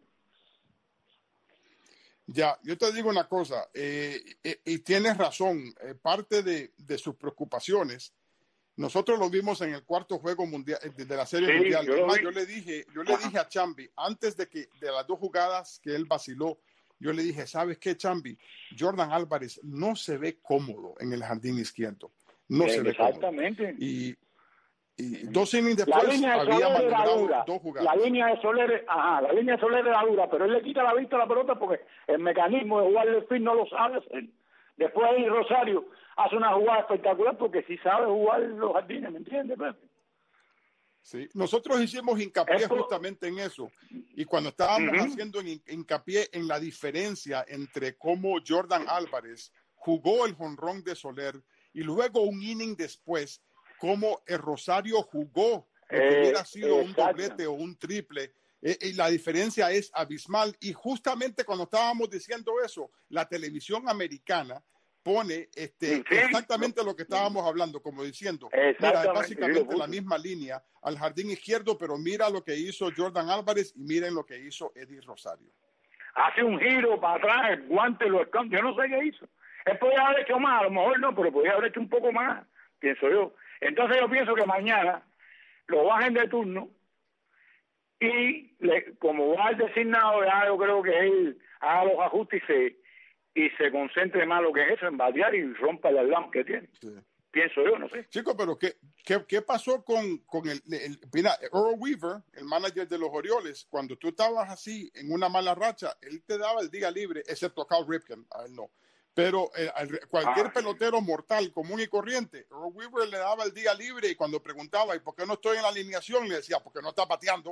Ya, yo te digo una cosa, y tienes razón, parte de sus preocupaciones, nosotros lo vimos en el cuarto juego mundial de la Serie Mundial. Yo le dije a Chambi, antes de las 2 jugadas que él vaciló, yo le dije, ¿sabes qué, Chambi? Jordan Álvarez no se ve cómodo en el jardín izquierdo, no se ve cómodo. Exactamente. Y 2 innings después había maniobrado 2 jugadas. La línea de Soler era dura, pero él le quita la vista a la pelota porque el mecanismo de jugar el spin no lo sabe hacer. Después ahí Rosario hace una jugada espectacular porque sí sabe jugar los jardines, ¿me entiendes, Pepe? Sí, nosotros hicimos hincapié justamente en eso. Y cuando estábamos haciendo hincapié en la diferencia entre cómo Jordan Álvarez jugó el jonrón de Soler y luego un inning después, cómo el Rosario jugó lo que hubiera sido un doblete o un triple, y la diferencia es abismal. Y justamente cuando estábamos diciendo eso, la televisión americana pone exactamente lo que estábamos hablando, como diciendo, mira, es básicamente la misma línea al jardín izquierdo, pero mira lo que hizo Jordan Álvarez y miren lo que hizo Eddie Rosario. Hace un giro para atrás, el guante lo esconde, yo no sé qué hizo. Él podía haber hecho más, a lo mejor no, pero podía haber hecho un poco más, pienso yo. Entonces yo pienso que mañana lo bajen de turno y como va el designado, ya yo creo que él haga los ajustes y se concentre más lo que es eso, en batear y rompa el slam que tiene. Sí. Pienso yo, no sé. Chico, pero ¿qué pasó con mira, Earl Weaver, el manager de los Orioles, cuando tú estabas así en una mala racha, él te daba el día libre, excepto a Cal Ripken, a él no. Pero cualquier pelotero mortal, común y corriente, Earl Weaver le daba el día libre y cuando preguntaba, ¿y por qué no estoy en la alineación? Le decía, porque no está bateando.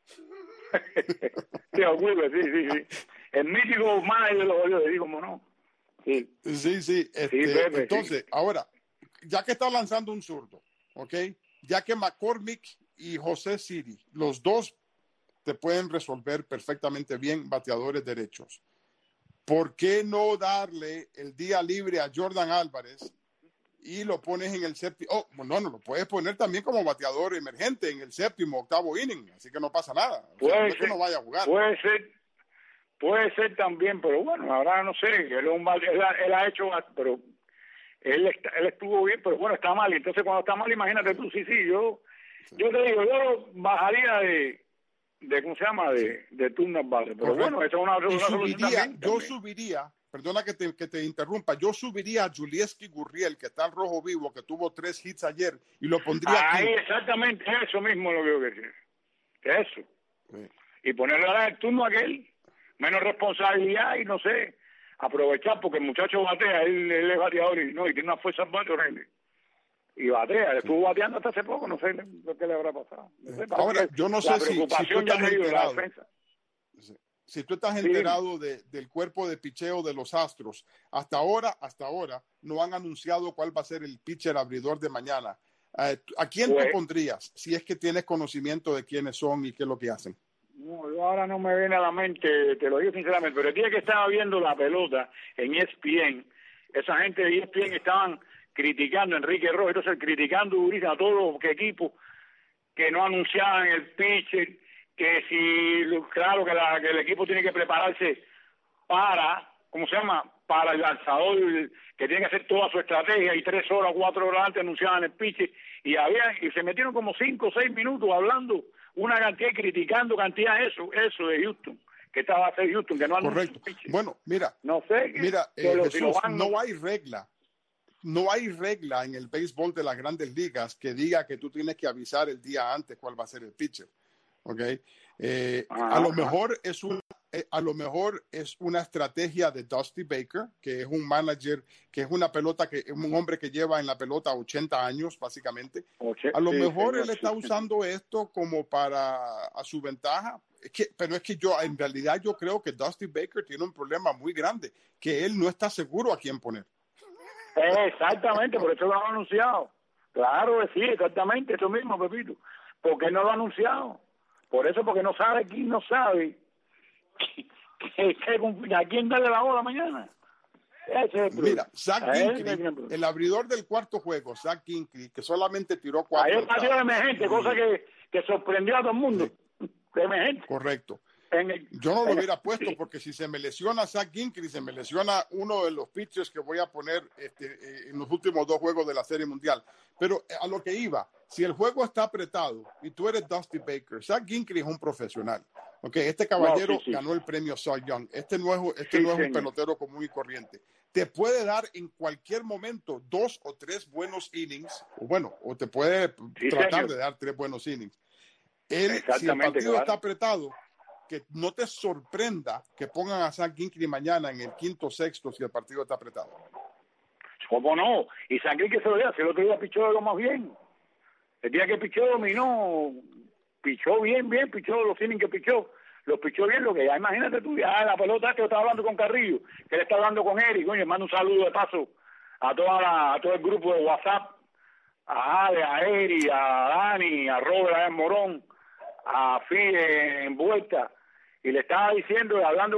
Sí, Earl Weaver, sí. El mítico manager de los Orioles, digo, ¿cómo no? Sí. Entonces, ahora, ya que está lanzando un zurdo, ¿ok? Ya que McCormick y José Siri, los dos te pueden resolver perfectamente bien bateadores derechos. ¿Por qué no darle el día libre a Jordan Álvarez y lo pones en el séptimo? No, lo puedes poner también como bateador emergente en el séptimo, octavo inning, así que no pasa nada. Puede ser, que no vaya a jugar. Puede ser también, pero bueno, ahora no sé, él ha hecho, pero él estuvo bien, pero bueno, está mal. Entonces cuando está mal, imagínate tú, yo te digo, yo lo bajaría de ¿cómo se llama? De turno, vale. Pero correcto. Bueno, esa es una solución yo subiría, perdona que te interrumpa, yo subiría a Julieski Gurriel, que está en rojo vivo, que tuvo 3 hits ayer, y lo pondría ahí, aquí. Exactamente, eso mismo lo que yo quería. Eso. Sí. Y ponerle ahora el turno a aquel, menos responsabilidad y no sé, aprovechar, porque el muchacho batea, él es bateador y tiene una fuerza bate horrible. Y batea, estuvo bateando hasta hace poco, no sé lo que le habrá pasado. No sé, ahora, yo no sé si tú estás enterado, si tú estás enterado del cuerpo de picheo de los Astros, hasta ahora no han anunciado cuál va a ser el pitcher abridor de mañana. ¿A quién te pondrías si es que tienes conocimiento de quiénes son y qué es lo que hacen? No, yo ahora no me viene a la mente, te lo digo sinceramente, pero el día que estaba viendo la pelota en ESPN, esa gente de ESPN estaban criticando a Enrique Rojas, entonces criticando durísimo a todos los equipos que no anunciaban el pitcher, que si, claro, que el equipo tiene que prepararse para, ¿cómo se llama? Para el lanzador, que tiene que hacer toda su estrategia, y 3 horas, 4 horas antes anunciaban el pitcher, y se metieron como 5 o 6 minutos hablando una cantidad, criticando cantidad eso de Houston, que estaba a hacer Houston, que no anunció el pitcher. Bueno, mira, no sé, Jesús, no hay regla. No hay regla en el béisbol de las grandes ligas que diga que tú tienes que avisar el día antes cuál va a ser el pitcher. ¿Okay? A lo mejor es a lo mejor es una estrategia de Dusty Baker, que es un manager, que es un hombre que lleva en la pelota 80 años, básicamente. A lo mejor él está usando esto como a su ventaja. Pero es que en realidad yo creo que Dusty Baker tiene un problema muy grande, que él no está seguro a quién poner. Exactamente, por eso lo han anunciado. Claro que sí, exactamente, eso mismo, Pepito. ¿Por qué no lo ha anunciado? Por eso, porque no sabe quién no sabe a quién darle la bola mañana. Mira, Zach Ginkley, el abridor del cuarto juego, Zach Ginkley, que solamente tiró 4. Ahí partió de emergente, cosa que sorprendió a todo el mundo. De emergente. Correcto. Yo no lo hubiera puesto porque si se me lesiona Zach Ginkley, se me lesiona uno de los pitchers que voy a poner en los últimos 2 juegos de la Serie Mundial. Pero a lo que iba, si el juego está apretado y tú eres Dusty Baker, Zach Ginkley es un profesional. Okay, este caballero ganó el premio Cy Young. Este no es un pelotero común y corriente. Te puede dar en cualquier momento 2 o 3 buenos innings, o te puede tratar de dar 3 buenos innings. Si el partido está apretado, que no te sorprenda que pongan a Zach Ginkley mañana en el quinto o sexto si el partido está apretado. ¿Cómo no? Y Zach Ginkley se lo dio, si el otro día pichó de lo más bien. El día que pichó dominó, pichó bien, pichó los innings que pichó, los pichó bien, lo que ya imagínate tú, ya la pelota que yo estaba hablando con Carrillo, que él está hablando con Eric, coño, mando un saludo de paso a todo el grupo de WhatsApp, a Ale, a Eric, a Dani, a Robert, a Morón, a Fide en vuelta, y le estaba diciendo, hablando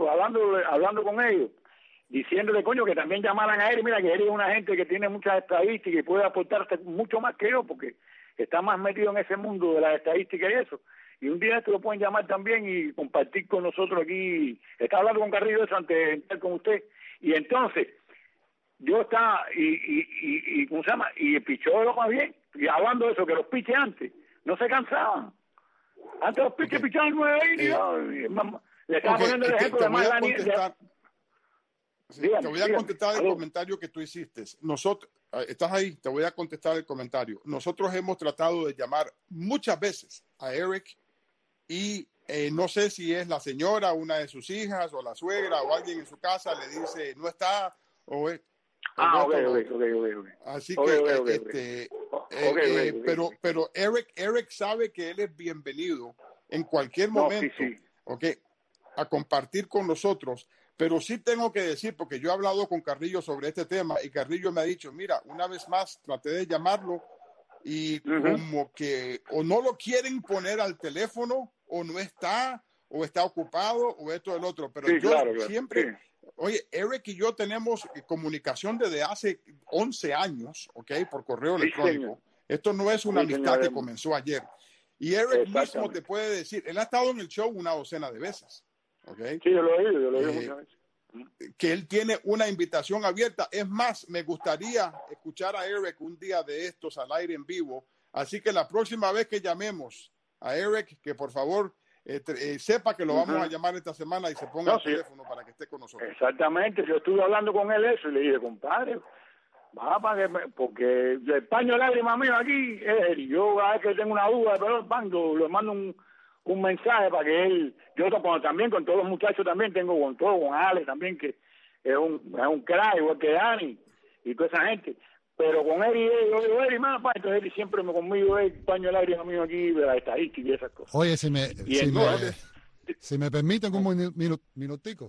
con ellos, diciéndole, coño, que también llamaran a Eric, mira que Eric es una gente que tiene muchas estadísticas y puede aportarte mucho más que yo, porque está más metido en ese mundo de las estadísticas y eso, y un día esto lo pueden llamar también y compartir con nosotros aquí. Estaba hablando con Carrillo de eso antes de entrar con usted, y entonces yo estaba, y ¿cómo se llama? Y pichó lo más bien, y hablando de eso, que los piches antes no se cansaban. Antes los piches pichaban 9 innings, le estaba poniendo el ejemplo de más Daniel. Te voy a contestar el comentario que tú hiciste. Nosotros, estás ahí, te voy a contestar el comentario. Nosotros hemos tratado de llamar muchas veces a Eric y no sé si es la señora, una de sus hijas o la suegra o alguien en su casa le dice no está o es. Así que pero Eric sabe que él es bienvenido en cualquier momento, a compartir con nosotros. Pero sí tengo que decir, porque yo he hablado con Carrillo sobre este tema y Carrillo me ha dicho, mira, una vez más traté de llamarlo y como que o no lo quieren poner al teléfono o no está o está ocupado o esto o el otro. Pero siempre, oye, Eric y yo tenemos comunicación desde hace 11 años, por correo electrónico. Esto no es una amistad que comenzó ayer. Y Eric mismo te puede decir, él ha estado en el show una docena de veces. Sí, yo lo he oído muchas veces. Que él tiene una invitación abierta. Es más, me gustaría escuchar a Eric un día de estos al aire en vivo. Así que la próxima vez que llamemos a Eric, que por favor sepa que lo vamos a llamar esta semana y se ponga el teléfono para que esté con nosotros. Exactamente, yo estuve hablando con él eso y le dije, compadre, porque el paño de lágrimas mío aquí es él. Yo a vez que tengo una duda, pero le mando un mensaje para que él, yo también con todos los muchachos también, tengo con Ale también, que es un crack, igual que Dani y toda esa gente, pero con él yo digo, Eri, más, entonces él siempre conmigo es el paño de lágrimas mío aquí de la estadística y esas cosas. Oye, si me permiten un minutico,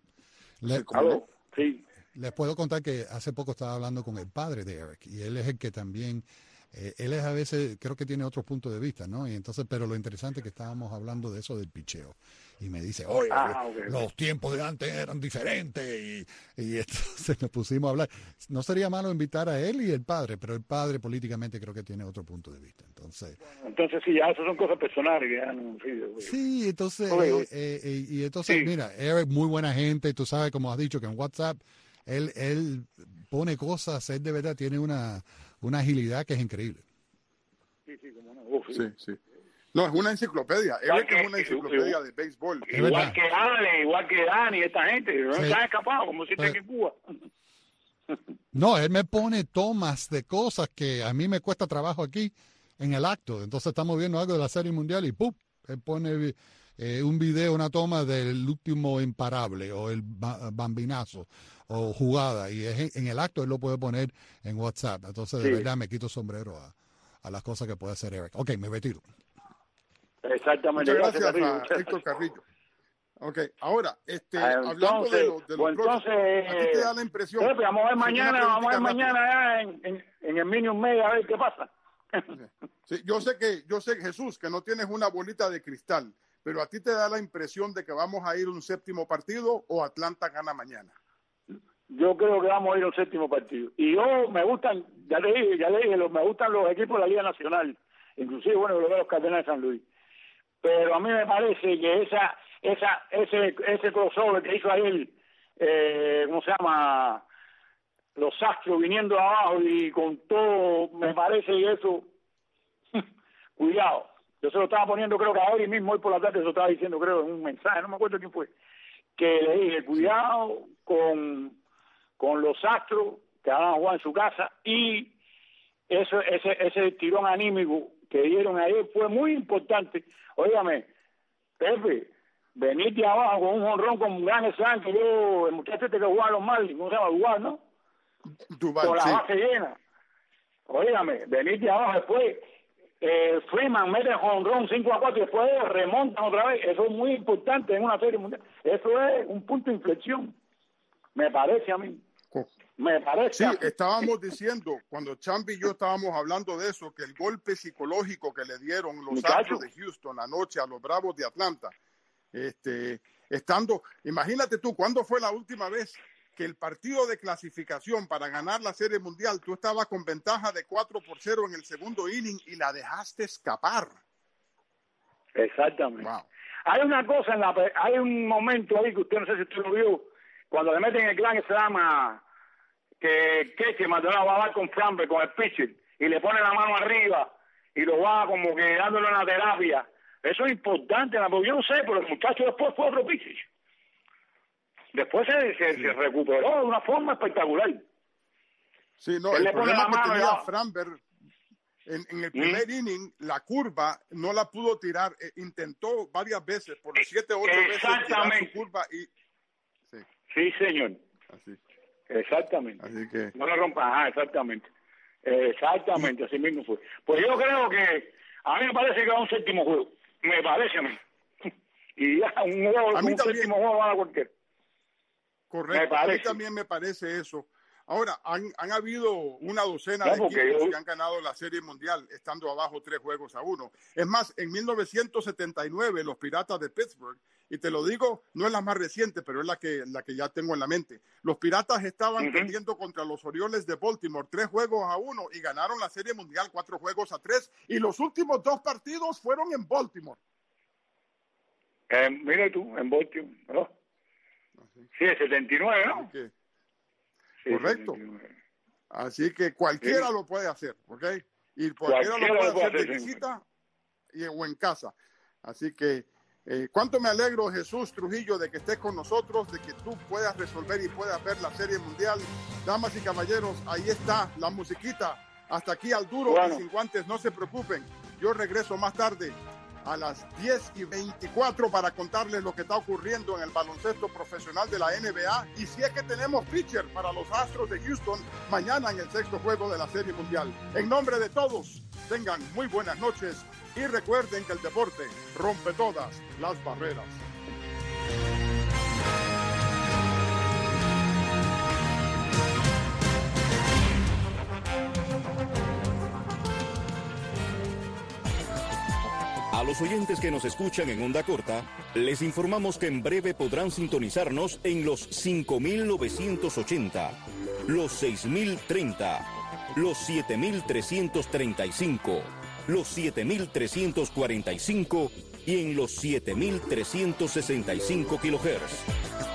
les puedo contar que hace poco estaba hablando con el padre de Eric y él es el que también él es a veces, creo que tiene otro punto de vista, ¿no? Y entonces, pero lo interesante es que estábamos hablando de eso del picheo. Y me dice, oye, los tiempos de antes eran diferentes. Y entonces nos pusimos a hablar. No sería malo invitar a él y el padre, pero el padre políticamente creo que tiene otro punto de vista. Entonces sí, ya eso son cosas personales. Sí, entonces, mira, Eric, muy buena gente. Tú sabes, como has dicho, que en WhatsApp él pone cosas, él de verdad tiene una agilidad que es increíble. Sí, como no. Sí. No, es una enciclopedia. Eric es una enciclopedia de béisbol. Igual que Ale, igual que Dani, esta gente. No se han escapado, como si estén en Cuba. No, él me pone tomas de cosas que a mí me cuesta trabajo aquí en el acto. Entonces estamos viendo algo de la Serie Mundial y ¡pum! Él pone un video, una toma del último imparable o el bambinazo o jugada, y en el acto él lo puede poner en WhatsApp. Entonces, de verdad, me quito sombrero a las cosas que puede hacer Eric. Ok, me retiro. Exactamente. Muchas gracias a Héctor Carrillo. Ok, ahora, hablando de los entonces, ¿a ti te da la impresión? Vamos a ver mañana en el Minion Media a ver qué pasa. Sí, yo sé, Jesús, que no tienes una bolita de cristal, pero ¿a ti te da la impresión de que vamos a ir a un séptimo partido o Atlanta gana mañana? Yo creo que vamos a ir a un séptimo partido. Y me gustan, ya le dije, me gustan los equipos de la Liga Nacional, inclusive, bueno, los Cardenales de San Luis. Pero a mí me parece que ese crossover que hizo ayer, ¿cómo se llama? Los Astros viniendo abajo y con todo, me parece que eso, cuidado. Yo se lo estaba poniendo, creo que ahora mismo, hoy por la tarde, se lo estaba diciendo, creo, en un mensaje, no me acuerdo quién fue, que le dije, cuidado con los Astros, que van a jugar en su casa, y ese tirón anímico que dieron ayer fue muy importante. Óigame, Pepe, venir de abajo con un jonrón con un gran slam, que el muchacho que juega a los Marlins, ¿cómo se llama? Duval, ¿no? Duval, con la sí. base llena. Óigame, venir de abajo después, Freeman mete jonrón 5-4 y después remontan otra vez. Eso es muy importante en una serie mundial. Eso es un punto de inflexión, me parece a mí. Me parece. Sí, estábamos diciendo, cuando Chambi y yo estábamos hablando de eso, que el golpe psicológico que le dieron los Astros de Houston anoche a los Bravos de Atlanta, imagínate tú, ¿cuándo fue la última vez que el partido de clasificación para ganar la Serie Mundial, tú estabas con ventaja de 4-0 en el segundo inning y la dejaste escapar? Exactamente. Wow. Hay una cosa, hay un momento ahí que usted, no sé si usted lo vio, cuando le meten el gran slam que Maldonado va a dar con Framber, con el pitcher, y le pone la mano arriba y lo va como que dándole una terapia. Eso es importante, porque yo no sé, pero el muchacho después fue otro pitcher. Después se recuperó de una forma espectacular. Sí, no, el problema que tenía Framber en el primer inning, la curva no la pudo tirar, intentó varias veces, por 7 o 8 veces tirar su curva y... Sí, señor. Así. Exactamente. Así que... No lo rompas, exactamente. Exactamente, así mismo fue. Pues yo creo que a mí me parece que va a un séptimo juego. Me parece a mí. Y ya un séptimo juego va a cualquier. Correcto, a mí también me parece eso. Ahora, han habido una docena de equipos que han ganado la Serie Mundial estando abajo 3-1. Es más, en 1979 los Piratas de Pittsburgh, y te lo digo, no es la más reciente, pero es la que ya tengo en la mente. Los Piratas estaban perdiendo contra los Orioles de Baltimore 3-1 y ganaron la Serie Mundial 4-3, y los últimos 2 partidos fueron en Baltimore. Mira tú, en Baltimore, ¿no? Sí, el 79, ¿no? Sí, correcto. 79. Así que cualquiera lo puede hacer, ¿ok? Y cualquiera lo puede hacer de visita o en casa. Así que, cuánto me alegro, Jesús Trujillo, de que estés con nosotros, de que tú puedas resolver y puedas ver la Serie Mundial. Damas y caballeros, ahí está la musiquita. Hasta aquí al duro y sin guantes, no se preocupen. Yo regreso más tarde a las 10:24 para contarles lo que está ocurriendo en el baloncesto profesional de la NBA, y si es que tenemos pitcher para los Astros de Houston mañana en el 6º juego de la Serie Mundial. En nombre de todos, tengan muy buenas noches y recuerden que el deporte rompe todas las barreras. A los oyentes que nos escuchan en onda corta, les informamos que en breve podrán sintonizarnos en los 5.980, los 6.030, los 7.335, los 7.345 y en los 7.365 kHz.